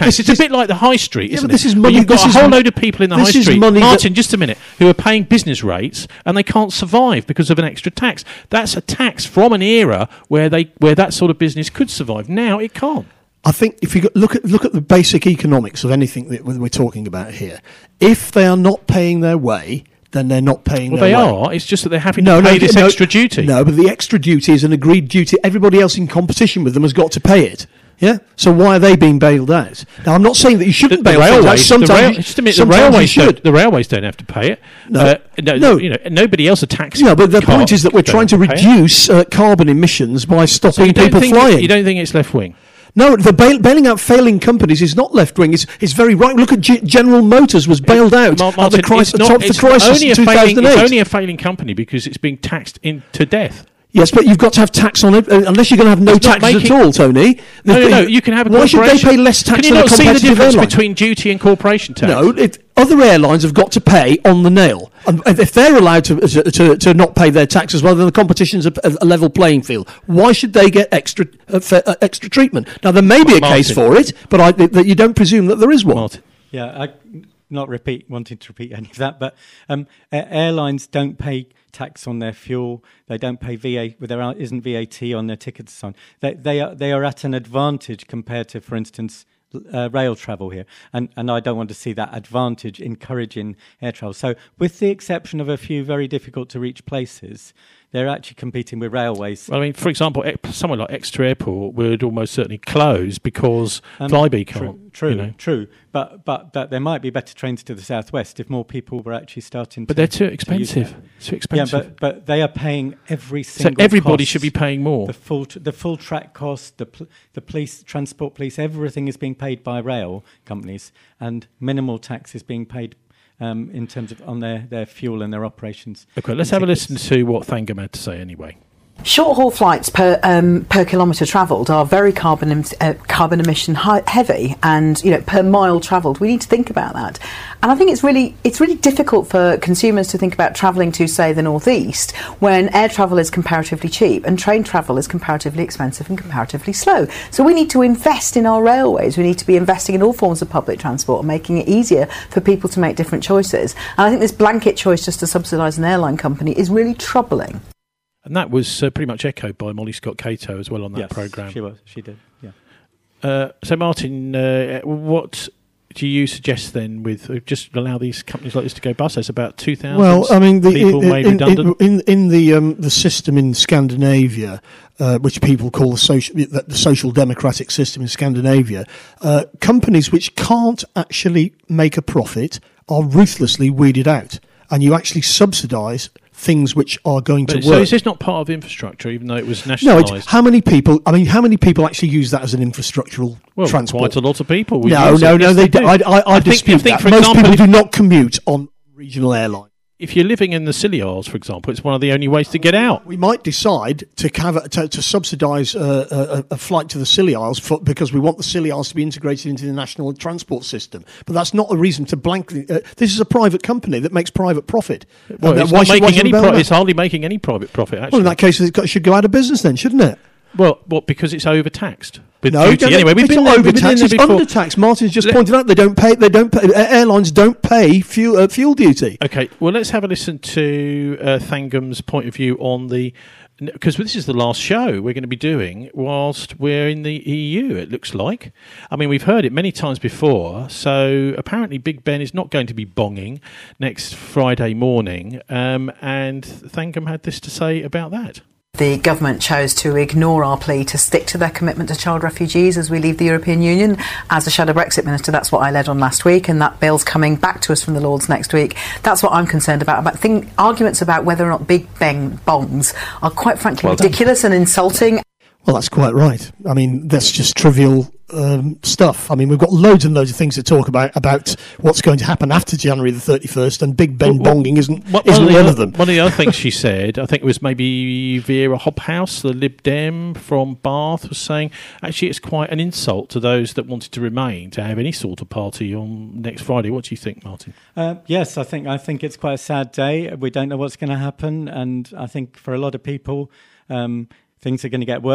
tax. It's a bit like the high street, Yeah, isn't but this it? is Where money- You've got this a is whole mon- load of people in the high this is street, money that- Martin, just a minute, who are paying business rates and they can't survive because of an extra tax. That's a tax from an era where they where that sort of business could survive. Now it can't. I think if you go- look at look at the basic economics of anything that we're talking about here, if they are not paying their way, then they're not paying Well, their they way. are. It's just that they're having No, to no, pay this no, extra duty. No, but the extra duty is an agreed duty. Everybody else in competition with them has got to pay it. Yeah. So why are they being bailed out? Now, I'm not saying that you shouldn't The, the bail things out. railways, the Sometimes, rail, you, just a minute, the sometimes you railways, should. don't, the railways don't have to pay it. No. Uh, no, No. you know, nobody else are taxed. No, but the car- point is that we're don't trying to have pay it. reduce uh, carbon emissions by So stopping you don't people think flying. You don't think it's left wing? No, the bail- bailing out failing companies is not left wing. It's, it's very right. Look at G- General Motors was bailed out Mar- at the, Martin, crisis, it's the not- top of the it's crisis only in a two failing, thousand eight. It's only a failing company because it's being taxed into death. Yes, but you've got to have tax on it, uh, unless you're going to have no It's not taxes making- at all, Tony. No, The- no, no. You can have a Why should they corporation. pay less tax Can you than a not see the competitive difference airline? between duty and corporation tax? No, it, other airlines have got to pay on the nail. And if they're allowed to, to, to, to not pay their tax as well, then the competition's a, a level playing field. Why should they get extra uh, fa- uh, extra treatment? Now, there may be a Martin. case for it, but I, that you don't presume that there is one. Martin. Yeah, I not repeat wanting to repeat any of that, but um, a- airlines don't pay tax on their fuel. They don't pay V A. Well, there are, isn't V A T on their tickets and so on. They they are they are at an advantage compared to, for instance, uh, rail travel here, and and I don't want to see that advantage encouraging air travel. So, with the exception of a few very difficult to reach places, they're actually competing with railways. Well, I mean, for example, ex- somewhere like Exeter Airport would almost certainly close because Um, Flybe True, can't. true, you know. true. But, but but there might be better trains to the southwest if more people were actually starting. But to, they're too to use expensive. that. Too expensive. Yeah, but but they are paying every so single. everybody cost. should be paying more. The full tr- the full track cost, the pl- the police, transport police, everything is being paid by rail companies, and minimal tax is being paid um, in terms of on their, their fuel and their operations. Okay, let's have a listen to what Thangam had to say anyway. Short-haul flights per um, per kilometre travelled are very carbon em- uh, carbon emission hi- heavy, and you know per mile travelled. We need to think about that, and I think it's really it's really difficult for consumers to think about travelling to, say, the northeast when air travel is comparatively cheap and train travel is comparatively expensive and comparatively slow. So we need to invest in our railways. We need to be investing in all forms of public transport and making it easier for people to make different choices. And I think this blanket choice just to subsidise an airline company is really troubling. And that was uh, pretty much echoed by Molly Scott Cato as well on that yes, programme. she was. She did. Yeah. Uh, so, Martin, uh, what do you suggest then with uh, just allow these companies like this to go bust? There's about two thousand Well, I mean, the, people in, made in, redundant. in, in, in the um, the system in Scandinavia, uh, which people call the social the, the social democratic system in Scandinavia, uh, companies which can't actually make a profit are ruthlessly weeded out, and you actually subsidise things which are going But to so work. is this not part of infrastructure, even though it was No, nationalised? it's, how many people? I mean, how many people actually use that as an infrastructural well, transport? quite a lot of people. would No, use no, it. no. Yes, They, do. I, I, I, I think, dispute I think that. for Most example, people do not commute on regional airlines. if you're living in the Scilly Isles, for example, it's one of the only ways to get out. We might decide to have a, to, to subsidise uh, a, a flight to the Scilly Isles for, because we want the Scilly Isles to be integrated into the national transport system. But that's not a reason to blankly. Uh, this is a private company that makes private profit. Well, And it's, why not should- why making should any we bail pro- them it's out? hardly making any private profit, actually. Well, in that case, it got- should go out of business then, shouldn't it? Well, well, because it's overtaxed with No, duty. no, Anyway, we've it's been not there, we've been overtaxed. there It's before. undertaxed. Martin's just Let- pointed out they don't pay. They don't. Pay, airlines don't pay fuel uh, fuel duty. Okay, well, let's have a listen to uh, Thangam's point of view on the... Because this is the last show we're going to be doing whilst we're in the E U, it looks like. I mean, we've heard it many times before, so apparently Big Ben is not going to be bonging next Friday morning, um, and Thangam had this to say about that. The government chose to ignore our plea to stick to their commitment to child refugees as we leave the European Union. As a shadow Brexit minister, that's what I led on last week, and that bill's coming back to us from the Lords next week. That's what I'm concerned about. About thing, arguments about whether or not Big Ben bongs are quite frankly Well done. ridiculous and insulting. Well, that's quite right. I mean, that's just trivial um, stuff. I mean, we've got loads and loads of things to talk about about what's going to happen after January the thirty-first, and Big Ben Well, bonging isn't One isn't of the one other- of them. One of the other things she said, I think it was maybe Vera Hobhouse, the Lib Dem from Bath, was saying actually it's quite an insult to those that wanted to remain to have any sort of party on next Friday. What do you think, Martin? Uh, yes, I think I think it's quite a sad day. We don't know what's going to happen, and I think for a lot of people, um, things are going to get worse.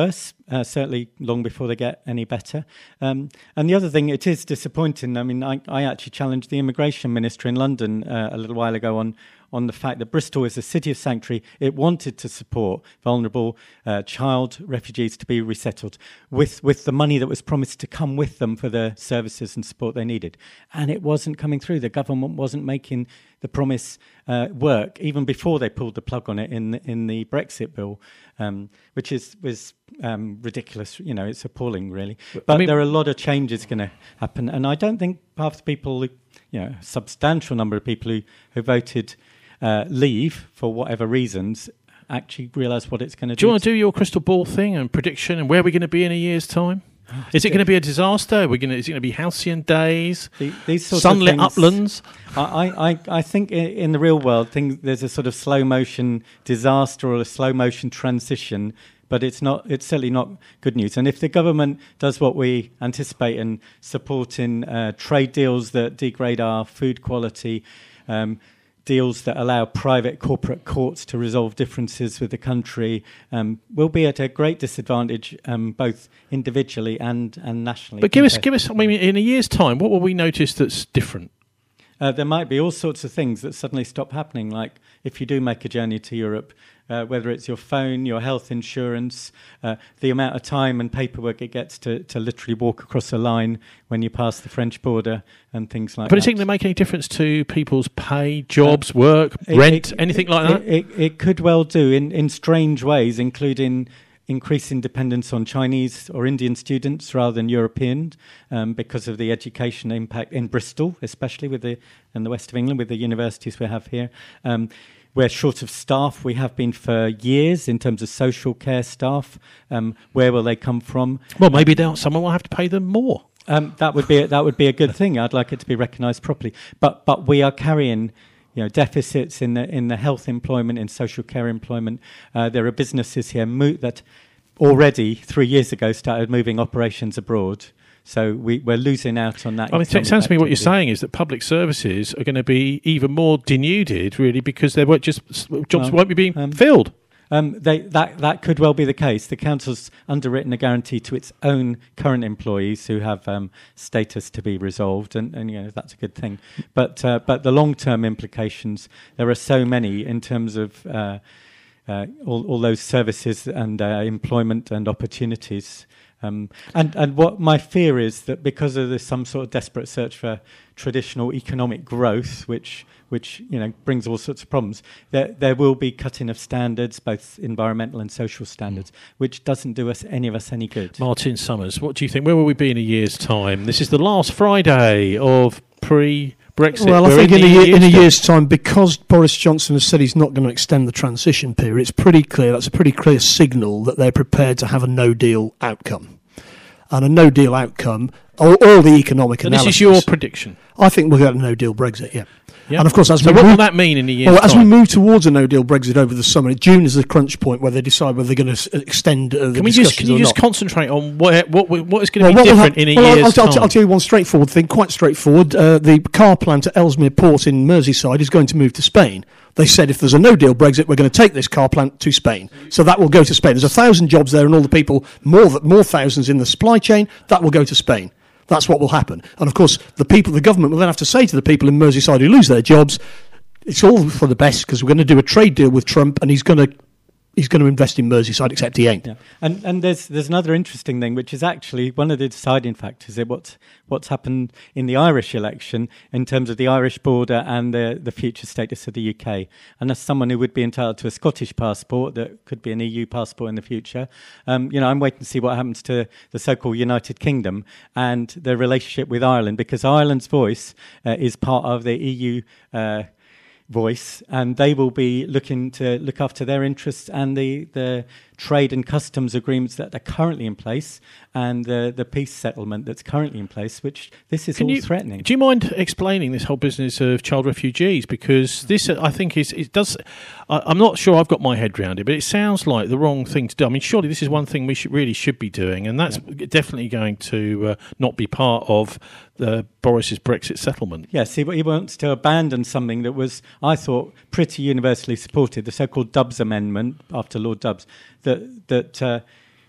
uh, certainly long before they get any better. Um, and the other thing, it is disappointing. I mean, I, I actually challenged the immigration minister in London uh, a little while ago on on the fact that Bristol is a city of sanctuary. It wanted to support vulnerable uh, child refugees to be resettled with, with the money that was promised to come with them for the services and support they needed. And it wasn't coming through. The government wasn't making the promise uh, work, even before they pulled the plug on it in the, in the Brexit bill, um, which is was um, ridiculous. You know, it's appalling, really. But I mean, there are a lot of changes going to happen. And I don't think half the people, who, you know, a substantial number of people who, who voted Uh, leave for whatever reasons actually realise what it's going to do. Do you want to do your crystal ball thing and prediction and where we're going to be in a year's time? Oh, is it going to be a disaster? Are we going to, is it going to be halcyon days, the, these sorts sunlit of things, uplands? I, I, I think in, in the real world, things, there's a sort of slow motion disaster or a slow motion transition. But it's not. It's certainly not good news. And if the government does what we anticipate and supporting uh, trade deals that degrade our food quality, um, deals that allow private corporate courts to resolve differences with the country, um, will be at a great disadvantage, um, both individually and, and nationally. But give us, give us. I mean, in a year's time, what will we notice that's different? Uh, there might be all sorts of things that suddenly stop happening, like if you do make a journey to Europe, uh, whether it's your phone, your health insurance, uh, the amount of time and paperwork it gets to, to literally walk across a line when you pass the French border and things like but that. But is it going to make any difference to people's pay, jobs, uh, work, it, rent, it, anything it, like that? It, it, it could well do in, in strange ways, including increasing dependence on Chinese or Indian students rather than European, um, because of the education impact in Bristol, especially with the in the west of England, with the universities we have here. Um, we're short of staff. We have been for years in terms of social care staff. Um, where will they come from? Well, maybe they'll, someone will have to pay them more. Um, that would be a, that would be a good thing. I'd like it to be recognised properly. But but we are carrying, you know, deficits in the in the health employment, in social care employment. Uh, there are businesses here mo- that already three years ago started moving operations abroad. So we, we're losing out on that. I mean, it sounds to me what you're saying is that public services are going to be even more denuded, really, because they won't just jobs well, won't be being um, filled. Um, they, that that could well be the case. The council's underwritten a guarantee to its own current employees who have um, status to be resolved, and, and you know that's a good thing. But uh, but the long-term implications, there are so many in terms of uh, uh, all all those services and uh, employment and opportunities. Um, and, and what my fear is that because of this, some sort of desperate search for traditional economic growth, which which you know brings all sorts of problems, there there will be cutting of standards, both environmental and social standards, mm. which doesn't do us any of us any good. Martin Summers, what do you think? Where will we be in a year's time? This is the last Friday of pre-Brexit. Well, We're I think in, in, a, year, in a year's time, because Boris Johnson has said he's not going to extend the transition period, it's pretty clear, that's a pretty clear signal that they're prepared to have a no-deal outcome. And a no-deal outcome, all, all the economic so analysis... This is your prediction? I think we'll get a no-deal Brexit, yeah. Yep. And of course, as so we what move, will that mean in a year's well, time? As we move towards a no-deal Brexit over the summer, June is the crunch point where they decide whether they're going to extend uh, the can we discussions just, Can you or just not. concentrate on what what, what is going to well, be different we'll have, in a well, year's I'll, time? I'll, I'll tell you one straightforward thing, quite straightforward. Uh, the car plant at Ellesmere Port in Merseyside is going to move to Spain. They said if there's a no-deal Brexit, we're going to take this car plant to Spain. So that will go to Spain. There's a thousand jobs there and all the people, more more thousands in the supply chain, that will go to Spain. That's what will happen. And of course, the people, the government will then have to say to the people in Merseyside who lose their jobs, it's all for the best because we're going to do a trade deal with Trump and he's going to he's going to invest in Merseyside, except he ain't. Yeah. And and there's there's another interesting thing, which is actually one of the deciding factors in what's what's happened in the Irish election in terms of the Irish border and the the future status of the U K. And as someone who would be entitled to a Scottish passport that could be an E U passport in the future, um, you know, I'm waiting to see what happens to the so-called United Kingdom and their relationship with Ireland, because Ireland's voice uh, is part of the E U Uh, voice, and they will be looking to look after their interests and the, the trade and customs agreements that are currently in place and the, the peace settlement that's currently in place, which this is Can all you, threatening. Do you mind explaining this whole business of child refugees? Because this, I think, is it does. I, I'm not sure I've got my head around it, but it sounds like the wrong thing to do. I mean, surely this is one thing we should really should be doing, and that's yeah. definitely going to uh, not be part of the Boris's Brexit settlement. Yeah, see, but he wants to abandon something that was, I thought, pretty universally supported, the so-called Dubs Amendment after Lord Dubs, that that uh,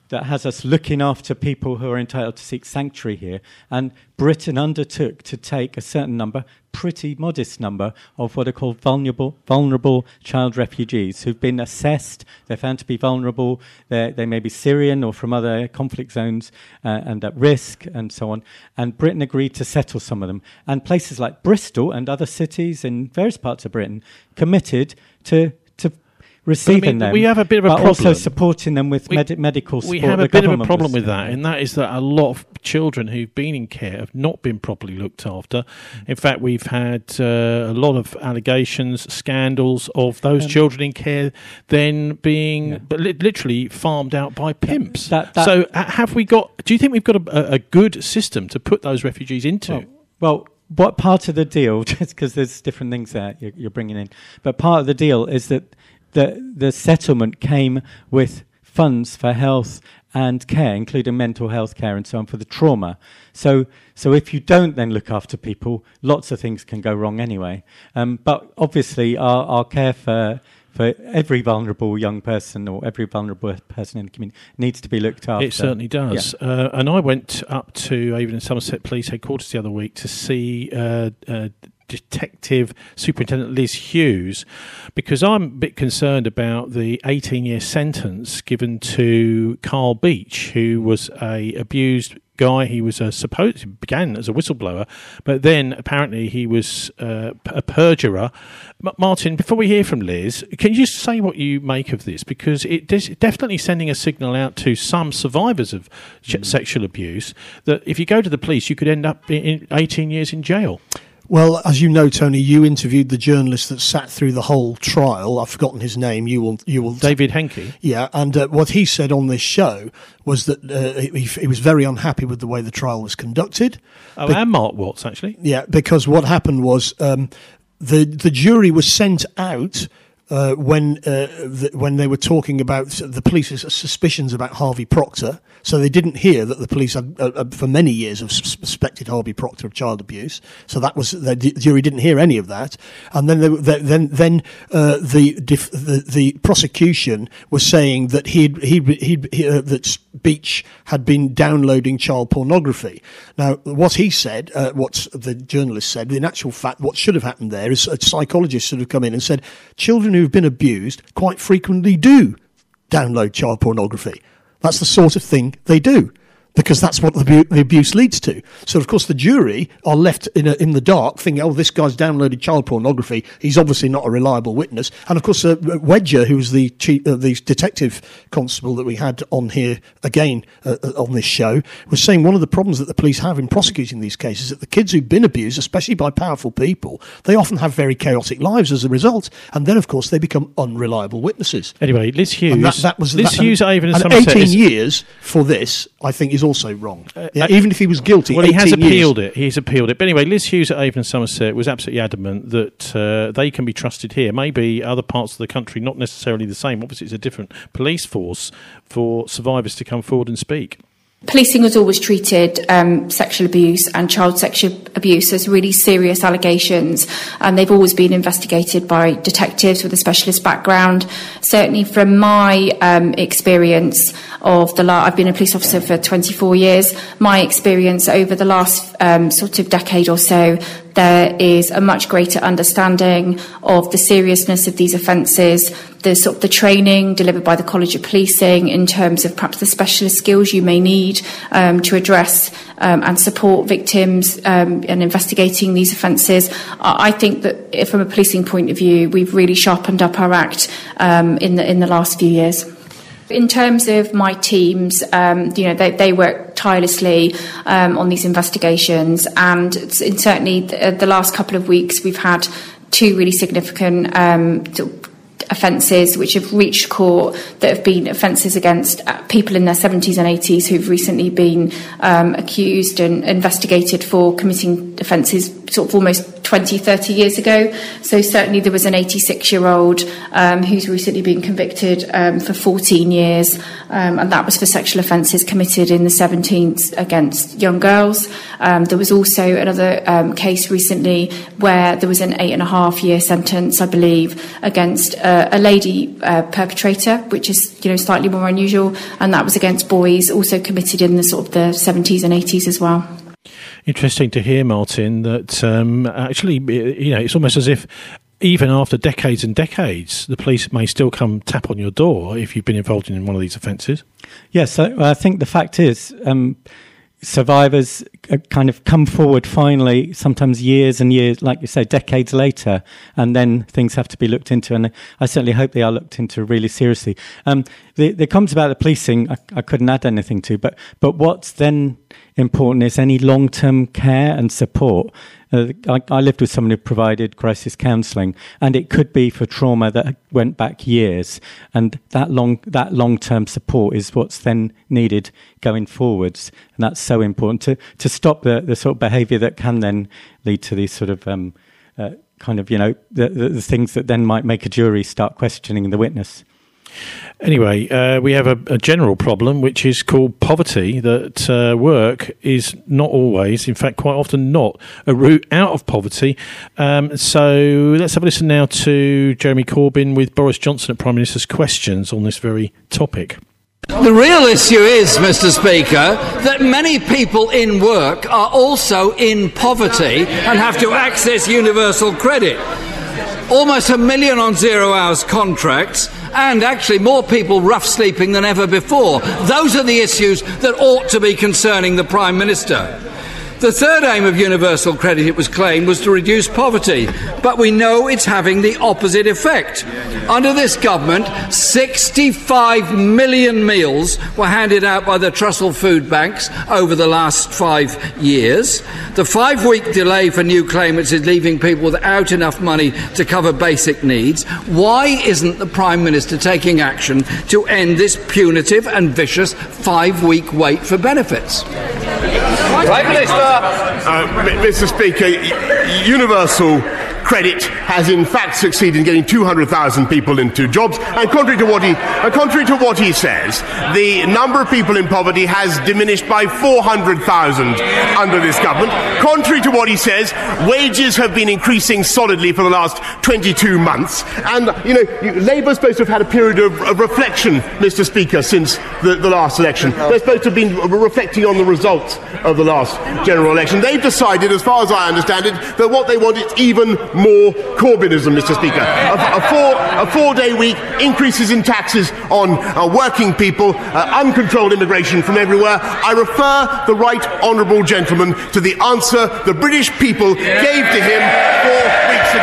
that has us looking after people who are entitled to seek sanctuary here. And Britain undertook to take a certain number, pretty modest number, of what are called vulnerable vulnerable child refugees who've been assessed. They're found to be vulnerable. They're, they may be Syrian or from other conflict zones uh, and at risk and so on. And Britain agreed to settle some of them. And places like Bristol and other cities in various parts of Britain committed to to receiving I mean, them, we have a bit of a but problem. also supporting them with we, med- medical support. We have a bit of a problem with that, and that is that a lot of children who've been in care have not been properly looked after. In fact, we've had uh, a lot of allegations, scandals of those um, children in care then being yeah. li- literally farmed out by pimps. That, that, so uh, have we got, do you think we've got a, a good system to put those refugees into? Well, well what part of the deal, just because there's different things there you're, you're bringing in, but part of the deal is that The, the settlement came with funds for health and care, including mental health care and so on, for the trauma. So so if you don't then look after people, lots of things can go wrong anyway. Um, but obviously our, our care for for every vulnerable young person or every vulnerable person in the community needs to be looked after. It certainly does. Yeah. Uh, and I went up to Avon and Somerset Police Headquarters the other week to see uh, uh, Detective Superintendent Liz Hughes, because I'm a bit concerned about the eighteen-year sentence given to Carl Beach, who was a abused guy. He was a supposed he began as a whistleblower, but then apparently he was uh, a perjurer. M- Martin, before we hear from Liz, can you just say what you make of this? Because it is definitely sending a signal out to some survivors of mm. sexual abuse that if you go to the police, you could end up in eighteen years in jail. Well, as you know, Tony, you interviewed the journalist that sat through the whole trial. I've forgotten his name. You will, you will. David Henke. Yeah, and uh, what he said on this show was that uh, he, he was very unhappy with the way the trial was conducted. Oh, Be- and Mark Watts, actually. Yeah, because what happened was um, the the jury was sent out. Uh, when uh, the, when they were talking about the police's suspicions about Harvey Proctor, so they didn't hear that the police had, uh, for many years have suspected Harvey Proctor of child abuse. So that was the jury didn't hear any of that, and then they, they, then then uh, the, def, the the prosecution was saying that he'd he'd, he'd, he uh, that Beach had been downloading child pornography. Now, what he said, uh, what the journalist said, in actual fact, what should have happened there is a psychologist should have come in and said, children who've been abused quite frequently do download child pornography. That's the sort of thing they do, because that's what the, bu- the abuse leads to. So, of course, the jury are left in a, in the dark thinking, oh, this guy's downloaded child pornography. He's obviously not a reliable witness. And, of course, uh, Wedger, who was the chief, uh, the detective constable that we had on here again uh, on this show, was saying one of the problems that the police have in prosecuting these cases is that the kids who've been abused, especially by powerful people, they often have very chaotic lives as a result. And then, of course, they become unreliable witnesses. Anyway, Liz Hughes. And that, that was, Liz that, Hughes, and, Avon and and Somerset eighteen is, years for this, I think, is also wrong. Uh, yeah, even if he was guilty, well, he has appealed years. it. He's appealed it. But anyway, Liz Hughes at Avon and Somerset was absolutely adamant that uh, they can be trusted here. Maybe other parts of the country, not necessarily the same. Obviously, it's a different police force for survivors to come forward and speak. Policing has always treated um, sexual abuse and child sexual abuse as really serious allegations, and they've always been investigated by detectives with a specialist background. Certainly from my um, experience of the la- I've been a police officer for twenty-four years, my experience over the last um, sort of decade or so, there is a much greater understanding of the seriousness of these offences, the sort of the training delivered by the College of Policing in terms of perhaps the specialist skills you may need um, to address um, and support victims um, in investigating these offences. I think that from a policing point of view, we've really sharpened up our act um, in the in the last few years. In terms of my teams, um, you know, they, they work tirelessly um, on these investigations, and it's, it's certainly the, the last couple of weeks we've had two really significant um, offences which have reached court that have been offences against people in their seventies and eighties who've recently been um, accused and investigated for committing offences sort of almost twenty, thirty years ago. So certainly there was an eighty-six-year-old um, who's recently been convicted um, for fourteen years, um, and that was for sexual offences committed in the seventeens against young girls. Um, there was also another um, case recently where there was an eight and a half year sentence, I believe, against uh, a lady uh, perpetrator, which is, you know, slightly more unusual, and that was against boys, also committed in the sort of the seventies and eighties as well. Interesting to hear, Martin, that um, actually, you know, it's almost as if even after decades and decades, the police may still come tap on your door if you've been involved in one of these offences. Yes, I, I think the fact is um, survivors kind of come forward finally, sometimes years and years, like you say, decades later, and then things have to be looked into, and I certainly hope they are looked into really seriously. Um, the, the comments about the policing, I, I couldn't add anything to, but, but what's then important is any long-term care and support. Uh, I, I lived with someone who provided crisis counselling, and it could be for trauma that went back years, and that long that long-term support is what's then needed going forwards, and that's so important to, to stop the, the sort of behaviour that can then lead to these sort of um, uh, kind of, you know, the, the, the things that then might make a jury start questioning the witness. Anyway, uh, we have a, a general problem, which is called poverty, that uh, work is not always, in fact, quite often not, a route out of poverty. Um, so let's have a listen now to Jeremy Corbyn with Boris Johnson at Prime Minister's Questions on this very topic. The real issue is, Mr Speaker, that many people in work are also in poverty and have to access universal credit. Almost a million on zero hours contracts, and actually more people rough sleeping than ever before. Those are the issues that ought to be concerning the Prime Minister. The third aim of universal credit, it was claimed, was to reduce poverty, but we know it's having the opposite effect. Under this government, sixty-five million meals were handed out by the Trussell food banks over the last five years. The five-week delay for new claimants is leaving people without enough money to cover basic needs. Why isn't the Prime Minister taking action to end this punitive and vicious five-week wait for benefits? Prime Minister. Uh, Mister Speaker, universal credit has in fact succeeded in getting two hundred thousand people into jobs, and contrary to what he uh, contrary to what he says, the number of people in poverty has diminished by four hundred thousand under this government. Contrary to what he says, wages have been increasing solidly for the last twenty-two months, and you know you, Labour's supposed to have had a period of, of reflection, Mister Speaker, since the, the last election. They're supposed to have been reflecting on the results of the last general election. They've decided, as far as I understand it, that what they want is even more Corbynism, Mister Speaker. A, a, four, a four-day week, increases in taxes on uh, working people, uh, uncontrolled immigration from everywhere. I refer the right honourable gentleman to the answer the British people yeah. gave to him four weeks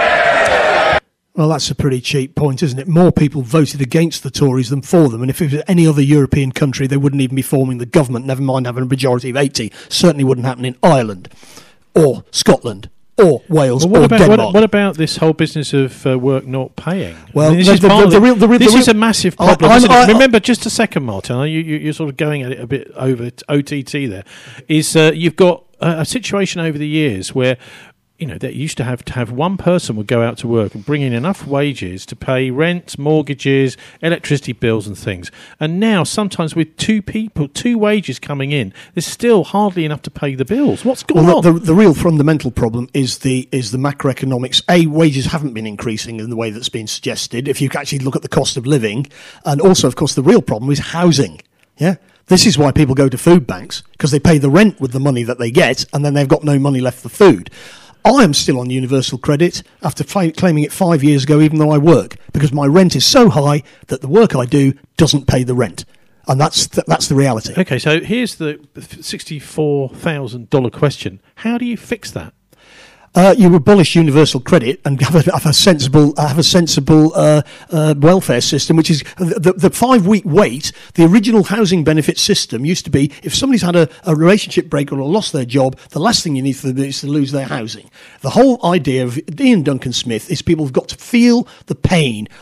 ago. Well, that's a pretty cheap point, isn't it? More people voted against the Tories than for them, and if it was any other European country, they wouldn't even be forming the government, never mind having a majority of eighty. Certainly wouldn't happen in Ireland or Scotland. Or Wales well, what or about, Denmark. What, what about this whole business of uh, work not paying? Well, I mean, this the, is, the, the, the, real, the, real, this the real, is a massive problem. I, isn't I, it? I, Remember, just a second, Martin. You, you, you're sort of going at it a bit over O T T there. Is uh, you've got a, a situation over the years where, you know, that used to have to have one person would go out to work and bring in enough wages to pay rent, mortgages, electricity bills and things. And now, sometimes with two people, two wages coming in, there's still hardly enough to pay the bills. What's going well, on? The, the real fundamental problem is the is the macroeconomics. A, wages haven't been increasing in the way that's been suggested, if you actually look at the cost of living. And also, of course, the real problem is housing. Yeah. This is why people go to food banks, because they pay the rent with the money that they get, and then they've got no money left for food. I am still on universal credit after f- claiming it five years ago, even though I work, because my rent is so high that the work I do doesn't pay the rent. And that's th- that's the reality. Okay, so here's the sixty-four thousand dollars question. How do you fix that? Uh, you abolish universal credit and have a, have a sensible, have a sensible uh, uh, welfare system, which is the, the five-week wait. The original housing benefit system used to be if somebody's had a, a relationship break or lost their job, the last thing you need for them is to lose their housing. The whole idea of Ian Duncan Smith is people have got to feel the pain of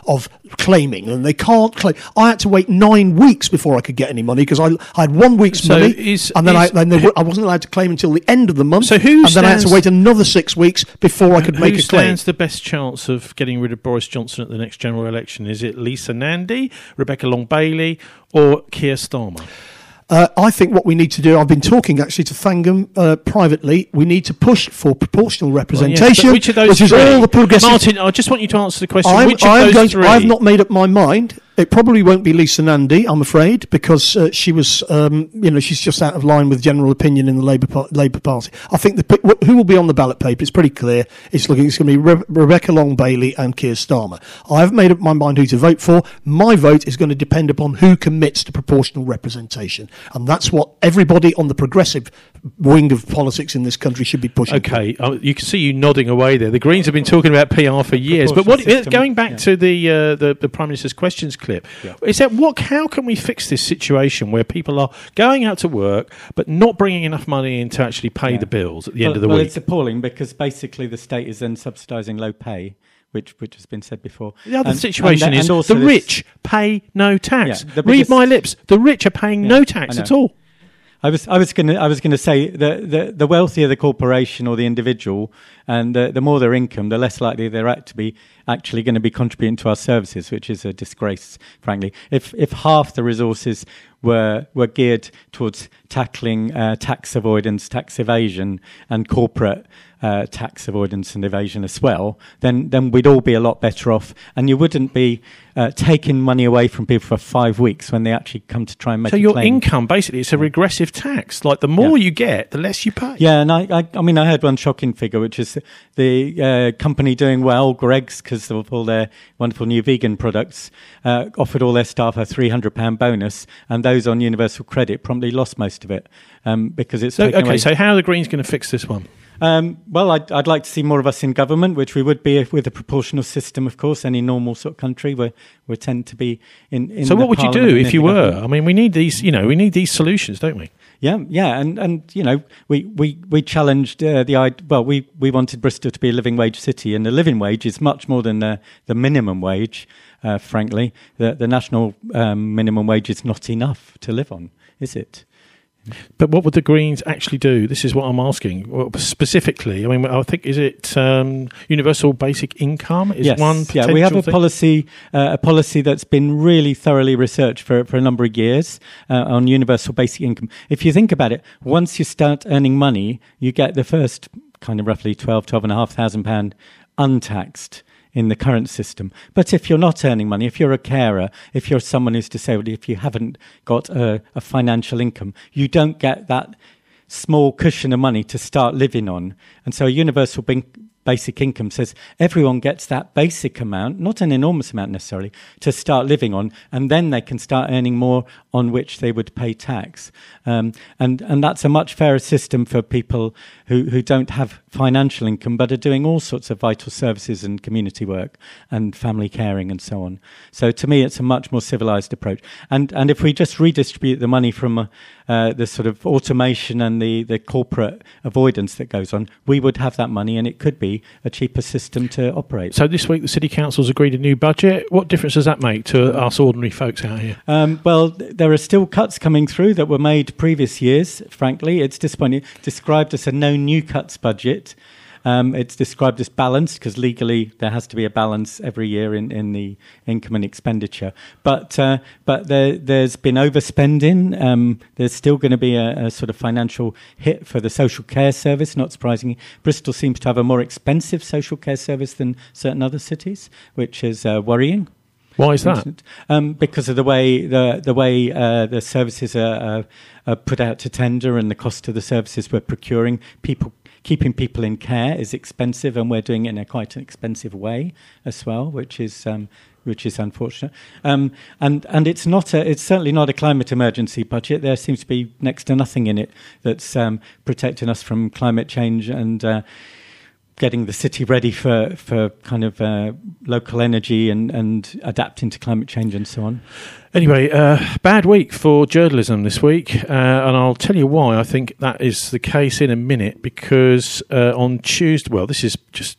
claiming, and they can't claim. I had to wait nine weeks before I could get any money because I, I had one week's So money, is- and then, is- I, then they, I wasn't allowed to claim until the end of the month. So who and then I had to stands- wait another six weeks before I could Who make a claim. stands the best chance of getting rid of Boris Johnson at the next general election? Is it Lisa Nandy, Rebecca Long-Bailey, or Keir Starmer? Uh, I think what we need to do, I've been talking actually to Fangam uh, privately, we need to push for proportional Well, yes, representation, but which of those which is three? all the progressive... Martin, I just want you to answer the question. I'm, which of I'm those going three? To, I've not made up my mind. It probably won't be Lisa Nandy, I'm afraid, because uh, she was, um, you know, she's just out of line with general opinion in the Labour par- Labour Party. I think the pe- who will be on the ballot paper, it's pretty clear. It's looking, it's going to be Re- Rebecca Long-Bailey and Keir Starmer. I haven't made up my mind who to vote for. My vote is going to depend upon who commits to proportional representation, and that's what everybody on the progressive wing of politics in this country should be pushing. Okay, uh, you can see you nodding away there. The Greens have been talking about P R for years, but what, system, going back yeah. to the, uh, the the Prime Minister's questions clip, Yeah. is that what? How can we fix this situation where people are going out to work but not bringing enough money in to actually pay Yeah. the bills at the well, end of the well, week? it's appalling because basically the state is then subsidising low pay, which which has been said before. The other And- situation and, is and also the this- rich pay no tax. Yeah, the Read biggest- my lips. The rich are paying Yeah, no I tax know. at all. I was I was going to I was going to say the, the the wealthier the corporation or the individual, and the, the more their income, the less likely they're act to be actually going to be contributing to our services, which is a disgrace, frankly. If if half the resources were were geared towards tackling uh, tax avoidance, tax evasion, and corporate uh, tax avoidance and evasion as well, then then we'd all be a lot better off, and you wouldn't be uh, taking money away from people for five weeks when they actually come to try and make So a your claim. income, basically, it's a regressive tax. Like the more Yeah. you get, the less you pay. Yeah, and I, I, I mean, I heard one shocking figure, which is the uh, company doing well, Greggs, because of all their wonderful new vegan products, uh, offered all their staff a three hundred pounds bonus, and those on universal credit promptly lost most of it um, because it's So, taken okay, away. so how are the Greens going to fix this one? Um, well, I'd, I'd like to see more of us in government, which we would be if, with a proportional system, of course. Any normal sort of country, we we tend to be in. in So the what would you do parliament and if in you the were? government. I mean, we need these, you know, we need these solutions, don't we? Yeah, yeah, and, and you know, we we we challenged uh, the idea. Well, we we wanted Bristol to be a living wage city, and the living wage is much more than the the minimum wage. Uh, frankly, the the national um, minimum wage is not enough to live on, is it? But what would the Greens actually do? This is what I'm asking. Well, specifically, I mean, I think, is it um, universal basic income? Is yes, one yeah, we have a potential thing? policy, uh, a policy that's been really thoroughly researched for for a number of years uh, on universal basic income. If you think about it, once you start earning money, you get the first kind of roughly twelve, twelve and a half thousand pound untaxed in the current system. But if you're not earning money, if you're a carer, if you're someone who's disabled, if you haven't got a, a financial income, you don't get that small cushion of money to start living on. And so a universal bin- basic income says everyone gets that basic amount, not an enormous amount necessarily, to start living on, and then they can start earning more on which they would pay tax. Um, and, and that's a much fairer system for people who, who don't have financial income but are doing all sorts of vital services and community work and family caring and so on. So to me, it's a much more civilised approach. And and if we just redistribute the money from uh, uh, the sort of automation and the, the corporate avoidance that goes on, we would have that money and it could be a cheaper system to operate. So this week the City Council's agreed a new budget. What difference does that make to us ordinary folks out here? Um, well, th- there are still cuts coming through that were made previous years, frankly. It's disappointing. Described as a no new cuts budget. Um, it's described as balanced because legally there has to be a balance every year in, in the income and expenditure. But uh, but there, there's been overspending. Um, there's still going to be a, a sort of financial hit for the social care service. Not surprisingly, Bristol seems to have a more expensive social care service than certain other cities, which is uh, worrying. Why is that? Um, because of the way the the way uh, the services are, are, are put out to tender and the cost of the services we're procuring. People keeping people in care is expensive, and we're doing it in a quite an expensive way as well, which is um, which is unfortunate. Um, and and it's not a, it's certainly not a climate emergency budget. There seems to be next to nothing in it that's um, protecting us from climate change and Uh, getting the city ready for, for kind of uh, local energy and, and adapting to climate change and so on. Anyway, uh, bad week for journalism this week, uh, and I'll tell you why I think that is the case in a minute, because uh, on Tuesday, well, this is just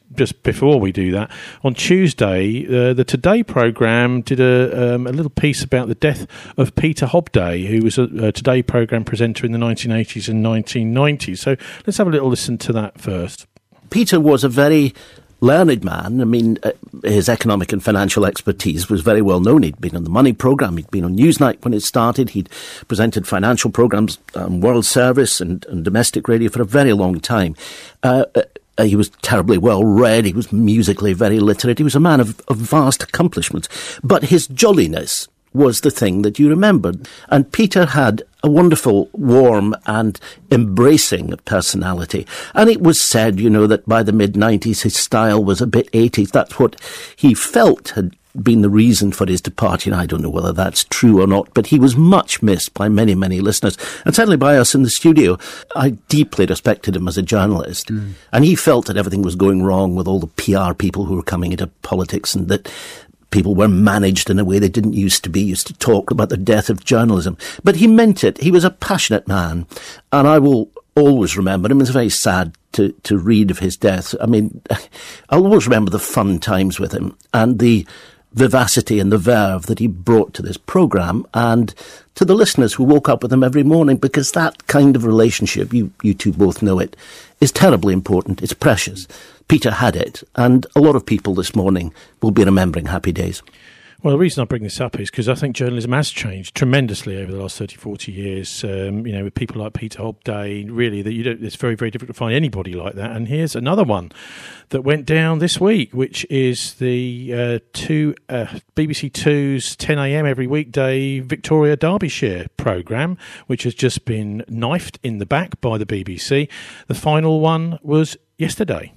just before we do that, on Tuesday, uh, the Today programme did a, um, a little piece about the death of Peter Hobday, who was a, a Today programme presenter in the nineteen eighties and nineteen nineties. So let's have a little listen to that first. Peter was a very learned man. I mean, uh, his economic and financial expertise was very well known. He'd been on the Money programme, he'd been on Newsnight when it started, he'd presented financial programmes on World Service and, and domestic radio for a very long time. Uh, uh, he was terribly well read, he was musically very literate, he was a man of, of vast accomplishments. But his jolliness was the thing that you remembered. And Peter had a wonderful, warm and embracing personality. And it was said, you know, that by the mid-nineties his style was a bit eighties. That's what he felt had been the reason for his departure. And I don't know whether that's true or not, but he was much missed by many, many listeners. And certainly by us in the studio. I deeply respected him as a journalist. Mm. And he felt that everything was going wrong with all the P R people who were coming into politics, and that people were managed in a way they didn't used to be, used to talk about the death of journalism. But he meant it. He was a passionate man. And I will always remember him. It's very sad to, to read of his death. I mean, I'll always remember the fun times with him and the vivacity and the verve that he brought to this programme and to the listeners who woke up with him every morning, because that kind of relationship, you, you two both know it, is terribly important. It's precious. Peter had it, and a lot of people this morning will be remembering happy days. Well, the reason I bring this up is because I think journalism has changed tremendously over the last thirty, forty years. Um, you know, with people like Peter Hobday, really, that you don't, it's very, very difficult to find anybody like that. And here's another one that went down this week, which is the uh, two uh, B B C Two's ten a.m. every weekday Victoria Derbyshire programme, which has just been knifed in the back by the B B C. The final one was yesterday.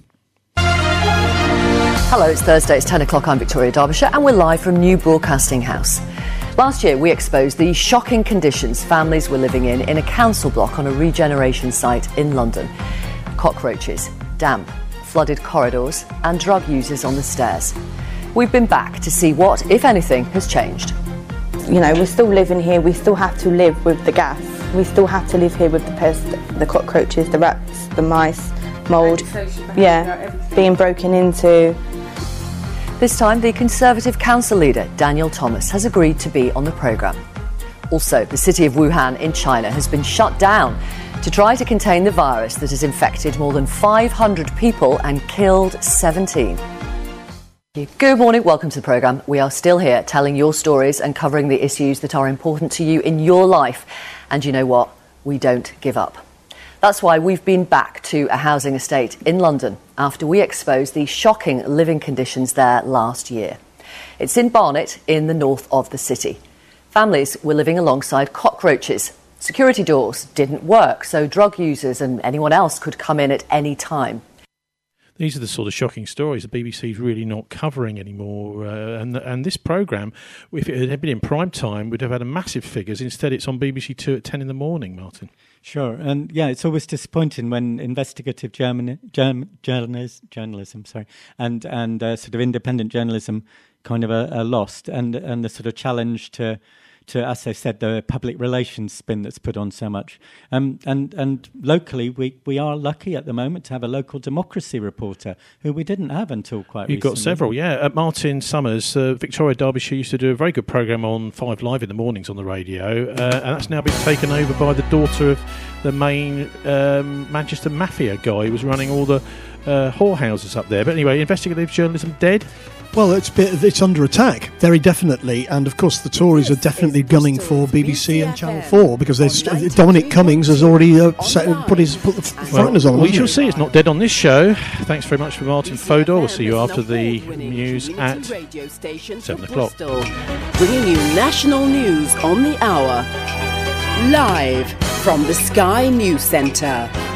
Hello, it's Thursday, it's ten o'clock, I'm Victoria Derbyshire and we're live from New Broadcasting House. Last year we exposed the shocking conditions families were living in in a council block on a regeneration site in London. Cockroaches, damp, flooded corridors and drug users on the stairs. We've been back to see what, if anything, has changed. You know, we're still living here, we still have to live with the gas. We still have to live here with the pest, the cockroaches, the rats, the mice, mould, yeah, being broken into. This time, the Conservative Council leader, Daniel Thomas, has agreed to be on the programme. Also, the city of Wuhan in China has been shut down to try to contain the virus that has infected more than five hundred people and killed seventeen. Good morning, welcome to the programme. We are still here telling your stories and covering the issues that are important to you in your life. And you know what? We don't give up. That's why we've been back to a housing estate in London after we exposed the shocking living conditions there last year. It's in Barnet in the north of the city. Families were living alongside cockroaches. Security doors didn't work, so drug users and anyone else could come in at any time. These are the sort of shocking stories the B B C is really not covering anymore. Uh, and and this programme, if it had been in prime time, would have had a massive figures. Instead, it's on B B C Two at ten in the morning, Martin. Sure, and yeah, it's always disappointing when investigative German, Germ, journalism, journalism, sorry, and and uh, sort of independent journalism kind of are, are lost, and and the sort of challenge to, to, as I said, the public relations spin that's put on so much. Um, and and locally, we, we are lucky at the moment to have a local democracy reporter who we didn't have until quite You've recently. You've got several, yeah. Uh, Martin Summers, uh, Victoria Derbyshire used to do a very good programme on Five Live in the mornings on the radio, uh, and that's now been taken over by the daughter of the main um, Manchester Mafia guy who was running all the uh, whorehouses up there. But anyway, investigative journalism dead? Well, it's it's under attack, very definitely, and of course the Tories are definitely gunning for B B C and Channel four because st- Dominic Cummings has already uh, set, put his put the frighteners well, on. We shall see. It's not dead on this show. Thanks very much for Martin Fodor. We'll see you after the news at seven o'clock. Bringing you national news on the hour, live from the Sky News Centre.